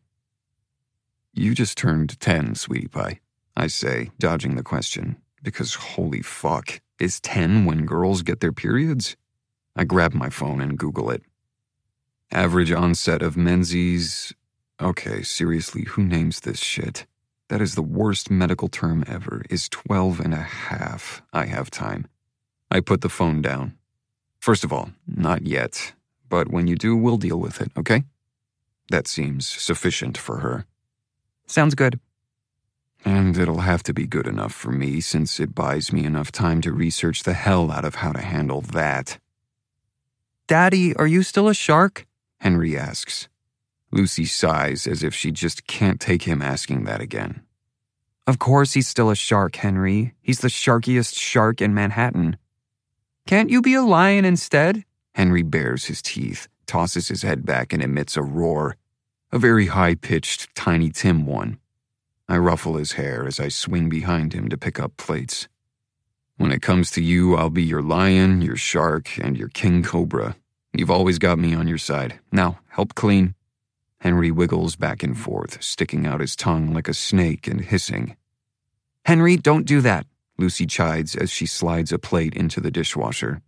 Speaker 3: You just turned ten, sweetie pie, I say, dodging the question, because holy fuck, is ten when girls get their periods? I grab my phone and Google it. Average onset of Menses. Okay, seriously, who names this shit? That is the worst medical term ever. Is twelve and a half. I have time. I put the phone down. First of all, not yet. But when you do, we'll deal with it, okay? That seems sufficient for her.
Speaker 1: Sounds good.
Speaker 3: And it'll have to be good enough for me, since it buys me enough time to research the hell out of how to handle that.
Speaker 1: Daddy, are you still a shark?
Speaker 3: Henry asks. Lucy sighs as if she just can't take him asking that again.
Speaker 1: Of course he's still a shark, Henry. He's the sharkiest shark in Manhattan. Can't you be a lion instead?
Speaker 3: Henry bares his teeth, tosses his head back, and emits a roar. A very high-pitched, Tiny Tim one. I ruffle his hair as I swing behind him to pick up plates. When it comes to you, I'll be your lion, your shark, and your king cobra. You've always got me on your side. Now, help clean. Henry wiggles back and forth, sticking out his tongue like a snake and hissing.
Speaker 1: Henry, don't do that,
Speaker 3: Lucy chides as she slides a plate into the dishwasher.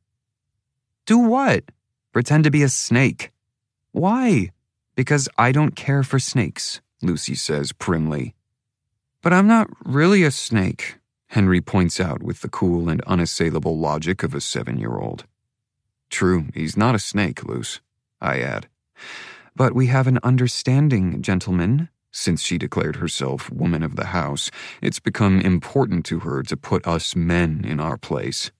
Speaker 1: Do what?
Speaker 3: Pretend to be a snake.
Speaker 1: Why?
Speaker 3: Because I don't care for snakes, Lucy says primly.
Speaker 1: But I'm not really a snake,
Speaker 3: Henry points out with the cool and unassailable logic of a seven-year-old. True, he's not a snake, Luce, I add.
Speaker 1: But we have an understanding, gentlemen.
Speaker 3: Since she declared herself woman of the house, it's become important to her to put us men in our place.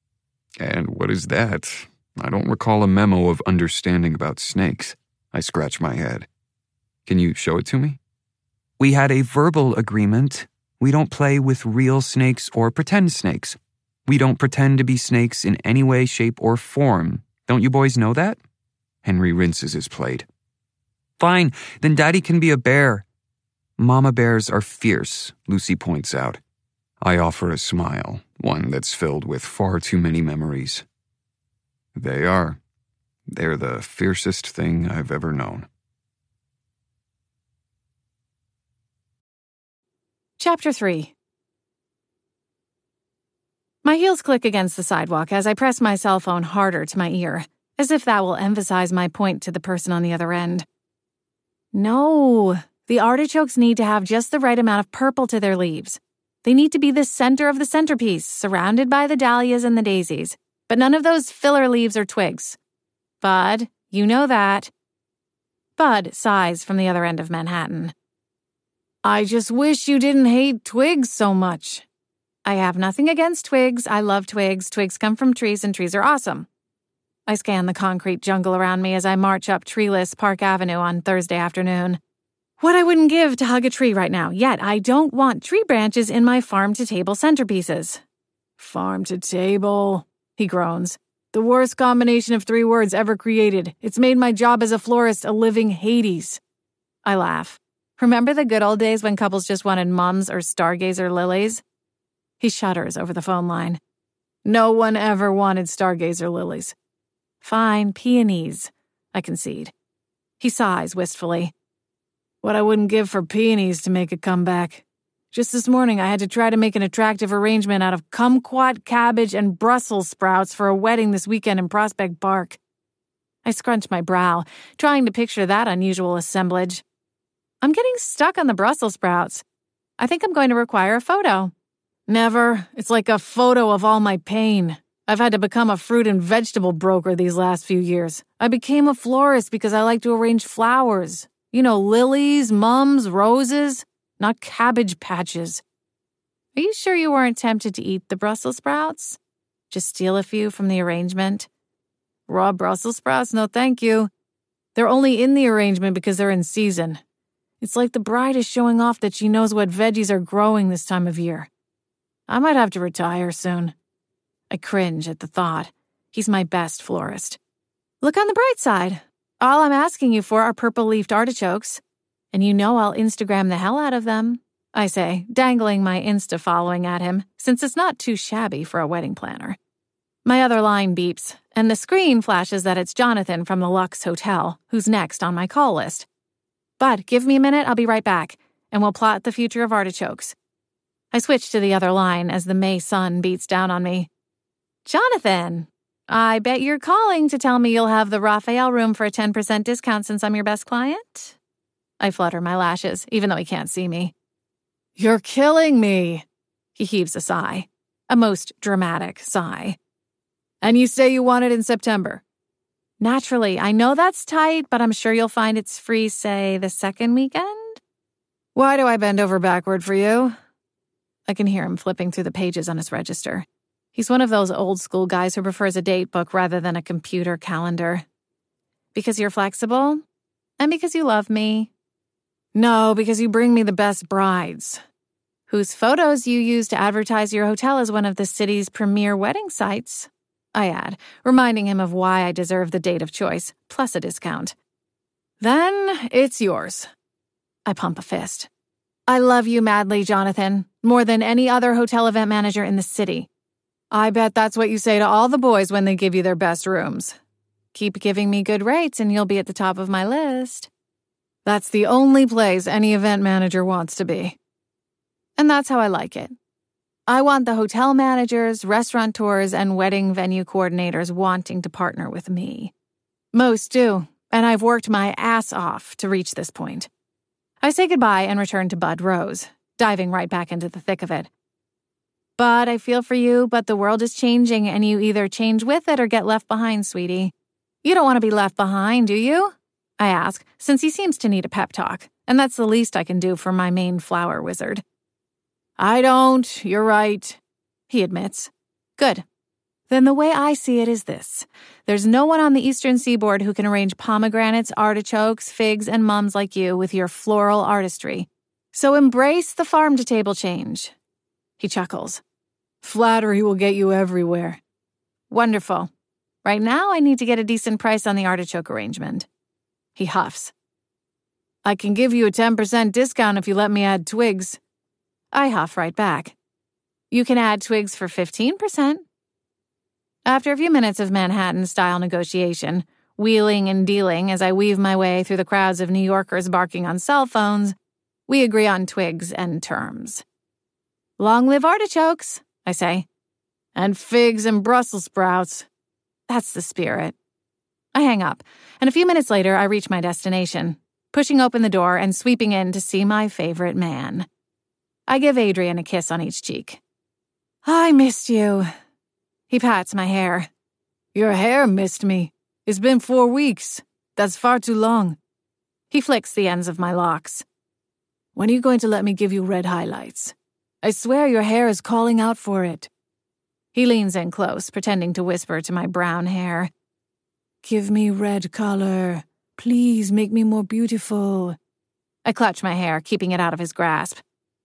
Speaker 3: And what is that? I don't recall a memo of understanding about snakes. I scratch my head. Can you show it to me?
Speaker 1: We had a verbal agreement. We don't play with real snakes or pretend snakes. We don't pretend to be snakes in any way, shape, or form. Don't you boys know that?
Speaker 3: Henry rinses his plate.
Speaker 1: Fine, then Daddy can be a bear.
Speaker 3: Mama bears are fierce, Lucy points out. I offer a smile, one that's filled with far too many memories. They are. They're the fiercest thing I've ever known.
Speaker 4: Chapter three. My heels click against the sidewalk as I press my cell phone harder to my ear, as if that will emphasize my point to the person on the other end. No, the artichokes need to have just the right amount of purple to their leaves. They need to be the center of the centerpiece, surrounded by the dahlias and the daisies, but none of those filler leaves or twigs. Bud, you know that. Bud sighs from the other end of Manhattan. I just wish you didn't hate twigs so much. I have nothing against twigs. I love twigs. Twigs come from trees, and trees are awesome. I scan the concrete jungle around me as I march up treeless Park Avenue on Thursday afternoon. What I wouldn't give to hug a tree right now, yet I don't want tree branches in my farm-to-table centerpieces. Farm-to-table, he groans. The worst combination of three words ever created. It's made my job as a florist a living Hades. I laugh. Remember the good old days when couples just wanted mums or stargazer lilies? He shudders over the phone line. No one ever wanted stargazer lilies. Fine, peonies, I concede. He sighs wistfully. What I wouldn't give for peonies to make a comeback. Just this morning I had to try to make an attractive arrangement out of kumquat, cabbage, and Brussels sprouts for a wedding this weekend in Prospect Park. I scrunch my brow, trying to picture that unusual assemblage. I'm getting stuck on the Brussels sprouts. I think I'm going to require a photo. Never. It's like a photo of all my pain. I've had to become a fruit and vegetable broker these last few years. I became a florist because I like to arrange flowers. You know, lilies, mums, roses, not cabbage patches. Are you sure you weren't tempted to eat the Brussels sprouts? Just steal a few from the arrangement? Raw Brussels sprouts? No, thank you. They're only in the arrangement because they're in season. It's like the bride is showing off that she knows what veggies are growing this time of year. I might have to retire soon. I cringe at the thought. He's my best florist. Look on the bright side. All I'm asking you for are purple-leafed artichokes. And you know I'll Instagram the hell out of them, I say, dangling my Insta-following at him, since it's not too shabby for a wedding planner. My other line beeps, and the screen flashes that it's Jonathan from the Lux Hotel, who's next on my call list. Bud, give me a minute, I'll be right back, and we'll plot the future of artichokes. I switch to the other line as the May sun beats down on me. Jonathan! I bet you're calling to tell me you'll have the Raphael room for a ten percent discount since I'm your best client? I flutter my lashes, even though he can't see me. You're killing me. He heaves a sigh, a most dramatic sigh. And you say you want it in September? Naturally, I know that's tight, but I'm sure you'll find it's free, say, the second weekend? Why do I bend over backward for you? I can hear him flipping through the pages on his register. He's one of those old school guys who prefers a date book rather than a computer calendar. Because you're flexible? And because you love me? No, because you bring me the best brides. Whose photos you use to advertise your hotel as one of the city's premier wedding sites, I add, reminding him of why I deserve the date of choice, plus a discount. Then it's yours. I pump a fist. I love you madly, Jonathan, more than any other hotel event manager in the city. I bet that's what you say to all the boys when they give you their best rooms. Keep giving me good rates and you'll be at the top of my list. That's the only place any event manager wants to be. And that's how I like it. I want the hotel managers, restaurateurs, and wedding venue coordinators wanting to partner with me. Most do, and I've worked my ass off to reach this point. I say goodbye and return to Bud Rose, diving right back into the thick of it. But I feel for you, but the world is changing and you either change with it or get left behind, sweetie. You don't want to be left behind, do you? I ask, since he seems to need a pep talk, and that's the least I can do for my main flower wizard. I don't, you're right, he admits. Good. Then the way I see it is this. There's no one on the eastern seaboard who can arrange pomegranates, artichokes, figs, and mums like you with your floral artistry. So embrace the farm-to-table change. He chuckles. Flattery will get you everywhere. Wonderful. Right now, I need to get a decent price on the artichoke arrangement. He huffs. I can give you a ten percent discount if you let me add twigs. I huff right back. You can add twigs for fifteen percent. After a few minutes of Manhattan-style negotiation, wheeling and dealing as I weave my way through the crowds of New Yorkers barking on cell phones, we agree on twigs and terms. Long live artichokes, I say. And figs and Brussels sprouts. That's the spirit. I hang up, and a few minutes later I reach my destination, pushing open the door and sweeping in to see my favorite man. I give Adrian a kiss on each cheek. I missed you. He pats my hair. Your hair missed me. It's been four weeks. That's far too long. He flicks the ends of my locks. When are you going to let me give you red highlights? I swear your hair is calling out for it. He leans in close, pretending to whisper to my brown hair. Give me red color. Please make me more beautiful. I clutch my hair, keeping it out of his grasp.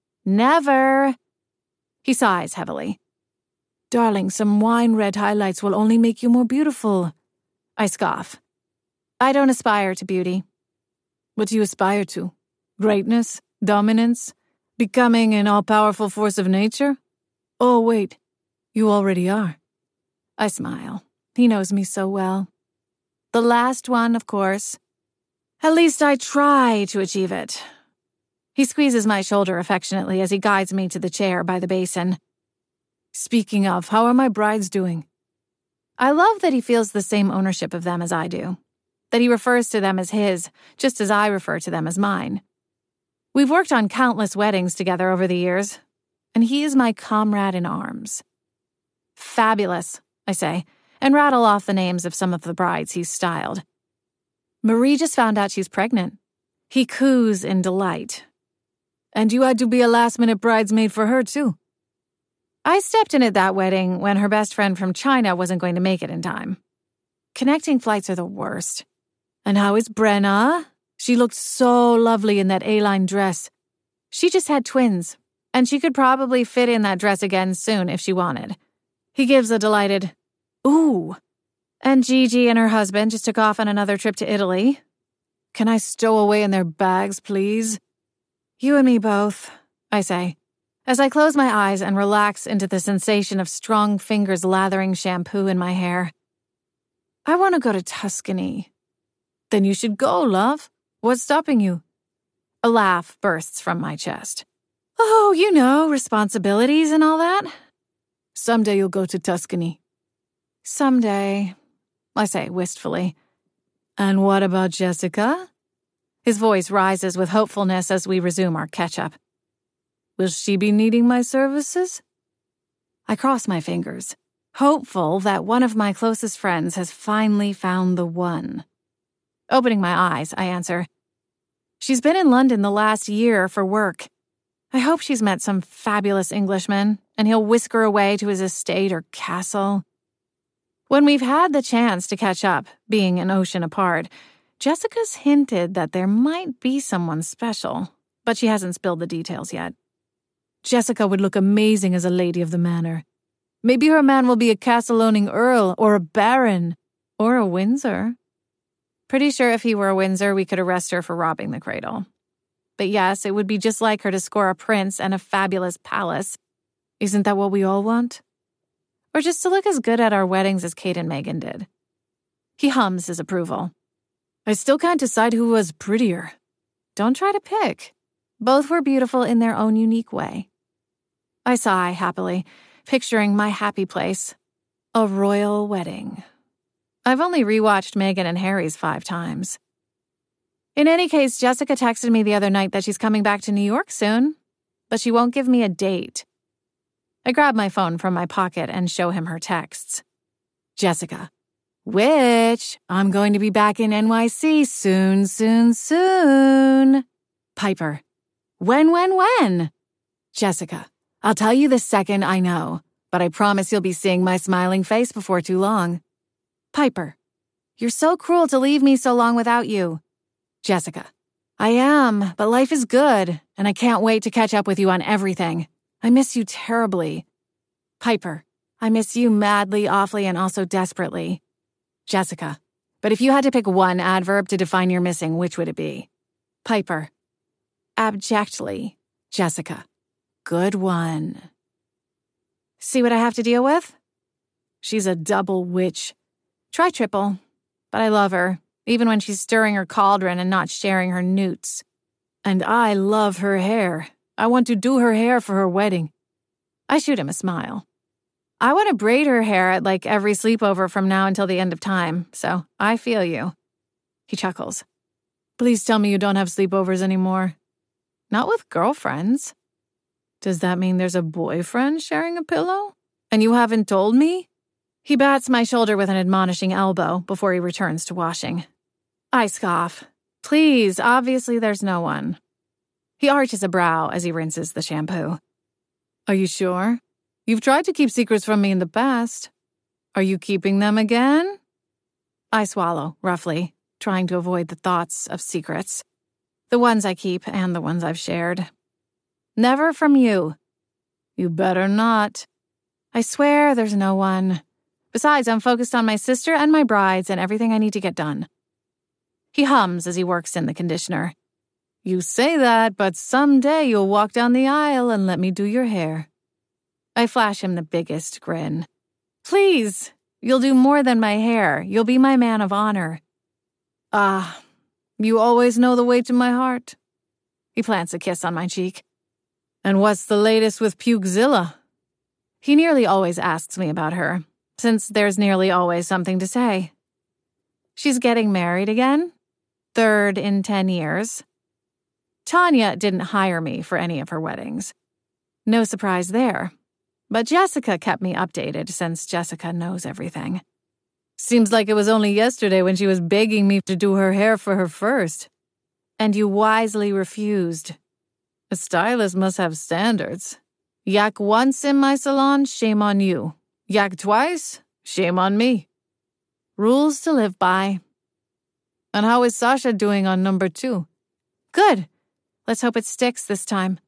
Speaker 4: Never. He sighs heavily. Darling, some wine red highlights will only make you more beautiful. I scoff. I don't aspire to beauty. What do you aspire to? Greatness? Dominance? Becoming an all-powerful force of nature? Oh, wait. You already are. I smile. He knows me so well. The last one, of course. At least I try to achieve it. He squeezes my shoulder affectionately as he guides me to the chair by the basin. Speaking of, how are my brides doing? I love that he feels the same ownership of them as I do. That he refers to them as his, just as I refer to them as mine. We've worked on countless weddings together over the years, and he is my comrade in arms. Fabulous, I say, and rattle off the names of some of the brides he's styled. Marie just found out she's pregnant. He coos in delight. And you had to be a last-minute bridesmaid for her, too. I stepped in at that wedding when her best friend from China wasn't going to make it in time. Connecting flights are the worst. And how is Brenna? She looked so lovely in that A-line dress. She just had twins, and she could probably fit in that dress again soon if she wanted. He gives a delighted, ooh. And Gigi and her husband just took off on another trip to Italy. Can I stow away in their bags, please? You and me both, I say, as I close my eyes and relax into the sensation of strong fingers lathering shampoo in my hair. I want to go to Tuscany. Then you should go, love. What's stopping you? A laugh bursts from my chest. Oh, you know, responsibilities and all that. Someday you'll go to Tuscany. Someday, I say wistfully. And what about Jessica? His voice rises with hopefulness as we resume our catch-up. Will she be needing my services? I cross my fingers, hopeful that one of my closest friends has finally found the one. Opening my eyes, I answer, She's been in London the last year for work. I hope she's met some fabulous Englishman, and he'll whisk her away to his estate or castle. When we've had the chance to catch up, being an ocean apart, Jessica's hinted that there might be someone special, but she hasn't spilled the details yet. Jessica would look amazing as a lady of the manor. Maybe her man will be a castle-owning earl or a baron or a Windsor. Pretty sure if he were a Windsor, we could arrest her for robbing the cradle. But yes, it would be just like her to score a prince and a fabulous palace. Isn't that what we all want? Or just to look as good at our weddings as Kate and Meghan did. He hums his approval. I still can't decide who was prettier. Don't try to pick. Both were beautiful in their own unique way. I sigh happily, picturing my happy place. A royal wedding. I've only rewatched Meghan and Harry's five times. In any case, Jessica texted me the other night that she's coming back to New York soon, but she won't give me a date. I grab my phone from my pocket and show him her texts. Jessica, which I'm going to be back in N Y C soon, soon, soon. Piper, when, when, when? Jessica, I'll tell you the second I know, but I promise you'll be seeing my smiling face before too long. Piper, you're so cruel to leave me so long without you. Jessica, I am, but life is good, and I can't wait to catch up with you on everything. I miss you terribly. Piper, I miss you madly, awfully, and also desperately. Jessica, but if you had to pick one adverb to define your missing, which would it be? Piper, abjectly. Jessica, good one. See what I have to deal with? She's a double witch. Try triple, but I love her, even when she's stirring her cauldron and not sharing her newts. And I love her hair. I want to do her hair for her wedding. I shoot him a smile. I want to braid her hair at like every sleepover from now until the end of time, so I feel you. He chuckles. Please tell me you don't have sleepovers anymore. Not with girlfriends. Does that mean there's a boyfriend sharing a pillow? And you haven't told me? He bats my shoulder with an admonishing elbow before he returns to washing. I scoff. Please, obviously there's no one. He arches a brow as he rinses the shampoo. Are you sure? You've tried to keep secrets from me in the past. Are you keeping them again? I swallow, roughly, trying to avoid the thoughts of secrets. The ones I keep and the ones I've shared. Never from you. You better not. I swear there's no one. Besides, I'm focused on my sister and my brides and everything I need to get done. He hums as he works in the conditioner. You say that, but someday you'll walk down the aisle and let me do your hair. I flash him the biggest grin. Please, you'll do more than my hair. You'll be my man of honor. Ah, you always know the way to my heart. He plants a kiss on my cheek. And what's the latest with Pugzilla? He nearly always asks me about her, since there's nearly always something to say. She's getting married again, third in ten years. Tanya didn't hire me for any of her weddings. No surprise there. But Jessica kept me updated since Jessica knows everything. Seems like it was only yesterday when she was begging me to do her hair for her first. And you wisely refused. A stylist must have standards. Yak once in my salon, shame on you. Yak twice, shame on me. Rules to live by. And how is Sasha doing on number two? Good. Let's hope it sticks this time.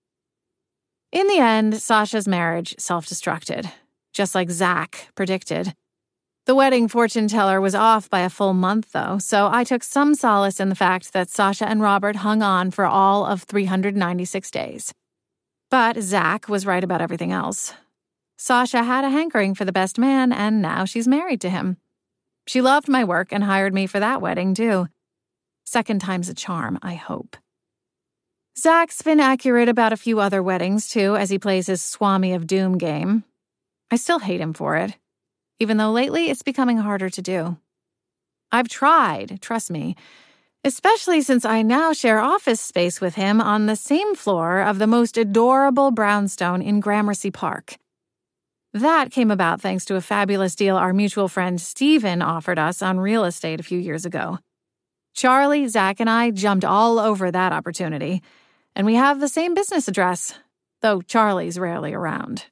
Speaker 4: In the end, Sasha's marriage self-destructed, just like Zach predicted. The wedding fortune teller was off by a full month, though, so I took some solace in the fact that Sasha and Robert hung on for all of three hundred ninety-six days. But Zach was right about everything else. Sasha had a hankering for the best man, and now she's married to him. She loved my work and hired me for that wedding, too. Second time's a charm, I hope. Zach's been accurate about a few other weddings, too, as he plays his Swami of Doom game. I still hate him for it. even though lately it's becoming harder to do. I've tried, trust me, especially since I now share office space with him on the same floor of the most adorable brownstone in Gramercy Park. That came about thanks to a fabulous deal our mutual friend Steven offered us on real estate a few years ago. Charlie, Zach, and I jumped all over that opportunity, and we have the same business address, though Charlie's rarely around.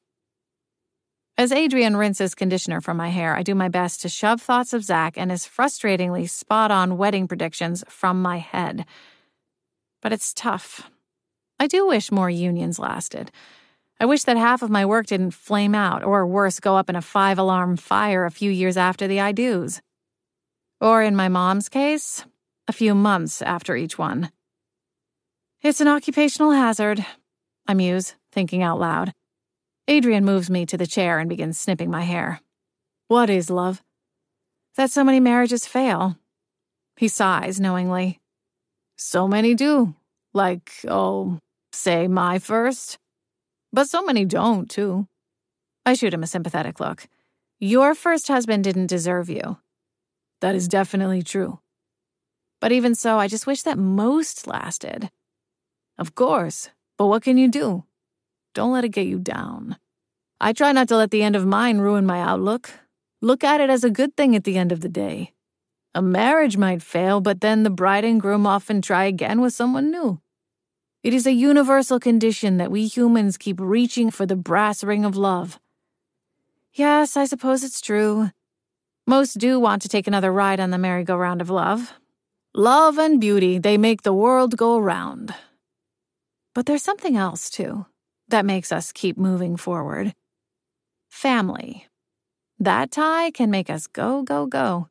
Speaker 4: As Adrian rinses conditioner from my hair, I do my best to shove thoughts of Zach and his frustratingly spot-on wedding predictions from my head. But it's tough. I do wish more unions lasted. I wish that half of my work didn't flame out, or worse, go up in a five-alarm fire a few years after the I do's. Or in my mom's case, a few months after each one. It's an occupational hazard, I muse, thinking out loud. Adrian moves me to the chair and begins snipping my hair. What is, love? That so many marriages fail. He sighs knowingly. So many do. Like, oh, say my first. But so many don't, too. I shoot him a sympathetic look. Your first husband didn't deserve you. That is definitely true. But even so, I just wish that most lasted. Of course, but what can you do? Don't let it get you down. I try not to let the end of mine ruin my outlook. Look at it as a good thing at the end of the day. A marriage might fail, but then the bride and groom often try again with someone new. It is a universal condition that we humans keep reaching for the brass ring of love. Yes, I suppose it's true. Most do want to take another ride on the merry-go-round of love. Love and beauty, they make the world go round. But there's something else, too, that makes us keep moving forward. Family. That tie can make us go, go, go.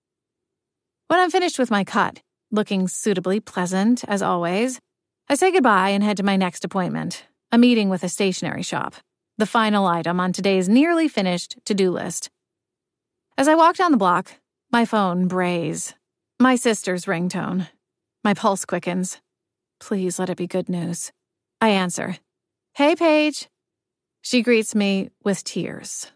Speaker 4: When I'm finished with my cut, looking suitably pleasant, as always, I say goodbye and head to my next appointment, a meeting with a stationery shop, the final item on today's nearly finished to-do list. As I walk down the block, my phone brays. My sister's ringtone. My pulse quickens. Please let it be good news. I answer. Hey, Paige. She greets me with tears.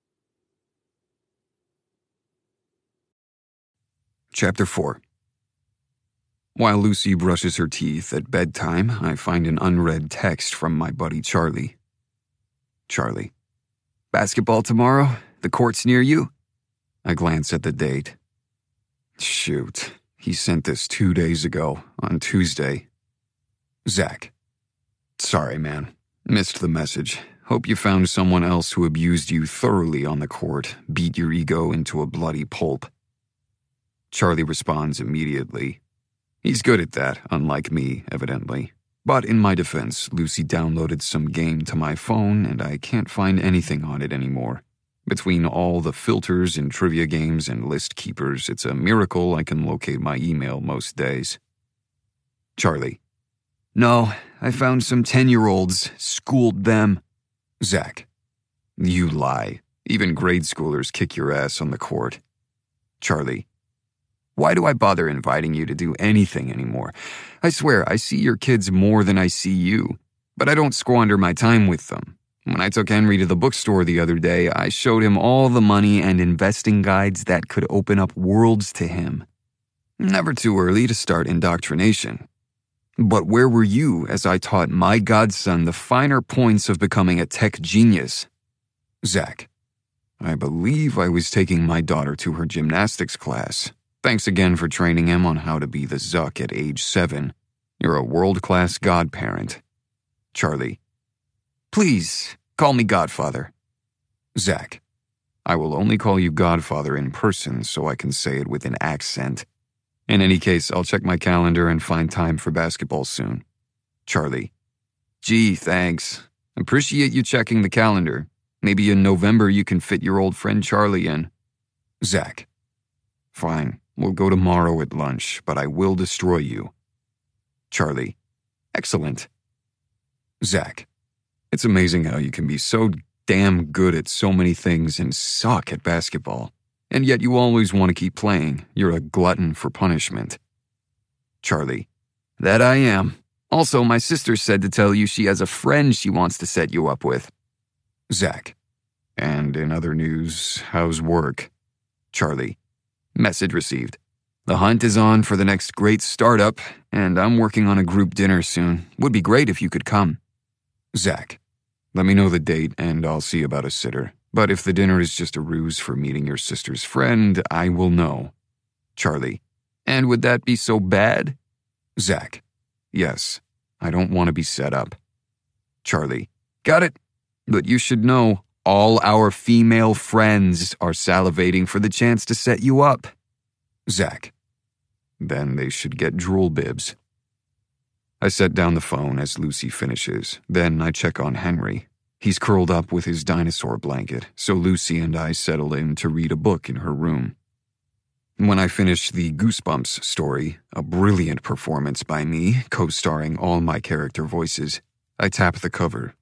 Speaker 3: Chapter four. While Lucy brushes her teeth at bedtime, I find an unread text from my buddy Charlie. Charlie. Basketball tomorrow? The court's near you? I glance at the date. Shoot, he sent this two days ago, on Tuesday. Zach. Sorry, man. Missed the message. Hope you found someone else who abused you thoroughly on the court, beat your ego into a bloody pulp. Charlie responds immediately. He's good at that, unlike me, evidently. But in my defense, Lucy downloaded some game to my phone and I can't find anything on it anymore. Between all the filters in trivia games and list keepers, it's a miracle I can locate my email most days. Charlie. No, I found some ten-year-olds, schooled them. Zach. You lie. Even grade schoolers kick your ass on the court. Charlie. Why do I bother inviting you to do anything anymore? I swear, I see your kids more than I see you, but I don't squander my time with them. When I took Henry to the bookstore the other day, I showed him all the money and investing guides that could open up worlds to him. Never too early to start indoctrination. But where were you as I taught my godson the finer points of becoming a tech genius? Zach. I believe I was taking my daughter to her gymnastics class. Thanks again for training him on how to be the Zuck at age seven. You're a world-class godparent. Charlie. Please, call me Godfather. Zach. I will only call you Godfather in person so I can say it with an accent. In any case, I'll check my calendar and find time for basketball soon. Charlie. Gee, thanks. Appreciate you checking the calendar. Maybe in November you can fit your old friend Charlie in. Zach. Fine, we'll go tomorrow at lunch, but I will destroy you. Charlie. Excellent. Zach. It's amazing how you can be so damn good at so many things and suck at basketball. And yet you always want to keep playing. You're a glutton for punishment. Charlie. That I am. Also, my sister said to tell you she has a friend she wants to set you up with. Zach. And in other news, how's work? Charlie. Message received. The hunt is on for the next great startup, and I'm working on a group dinner soon. Would be great if you could come. Zach. Let me know the date, and I'll see about a sitter. But if the dinner is just a ruse for meeting your sister's friend, I will know. Charlie. And would that be so bad? Zach. Yes. I don't want to be set up. Charlie. Got it. But you should know, all our female friends are salivating for the chance to set you up. Zach. Then they should get drool bibs. I set down the phone as Lucy finishes. Then I check on Henry. He's curled up with his dinosaur blanket, so Lucy and I settle in to read a book in her room. When I finish the Goosebumps story, a brilliant performance by me, co-starring all my character voices, I tap the cover.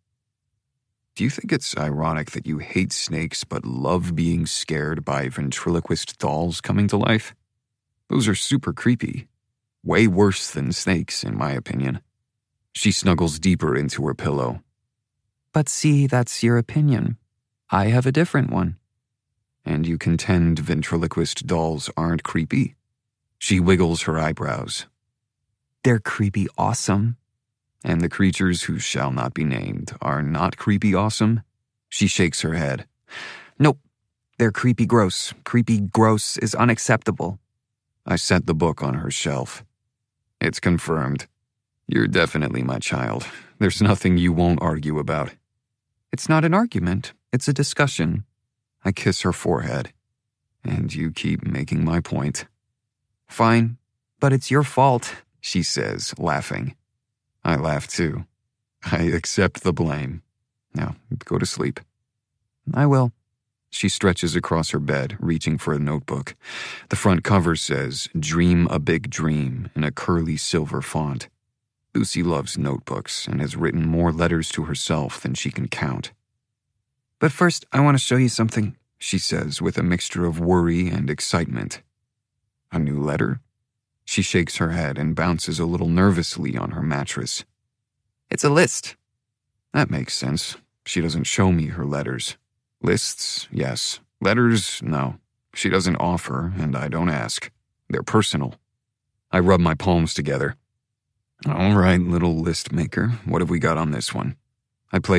Speaker 3: Do you think it's ironic that you hate snakes but love being scared by ventriloquist dolls coming to life? Those are super creepy. Way worse than snakes, in my opinion. She snuggles deeper into her pillow.
Speaker 1: But see, that's your opinion. I have a different one.
Speaker 3: And you contend ventriloquist dolls aren't creepy? She wiggles her eyebrows.
Speaker 1: They're creepy awesome.
Speaker 3: And the creatures who shall not be named are not creepy awesome? She shakes her head.
Speaker 1: Nope. They're creepy gross. Creepy gross is unacceptable.
Speaker 3: I set the book on her shelf. It's confirmed. You're definitely my child. There's nothing you won't argue about.
Speaker 1: It's not an argument. It's a discussion.
Speaker 3: I kiss her forehead. And you keep making my point.
Speaker 1: Fine, but it's your fault,
Speaker 3: she says, laughing. I laugh too. I accept the blame. Now, go to sleep.
Speaker 1: I will.
Speaker 3: She stretches across her bed, reaching for a notebook. The front cover says, "Dream a Big Dream," in a curly silver font. Lucy loves notebooks and has written more letters to herself than she can count.
Speaker 1: But first, I want to show you something,
Speaker 3: she says with a mixture of worry and excitement. A new letter? She shakes her head and bounces a little nervously on her mattress.
Speaker 1: It's a list.
Speaker 3: That makes sense. She doesn't show me her letters. Lists, yes. Letters, no. She doesn't offer, and I don't ask. They're personal. I rub my palms together. All right, little list maker, what have we got on this one? I play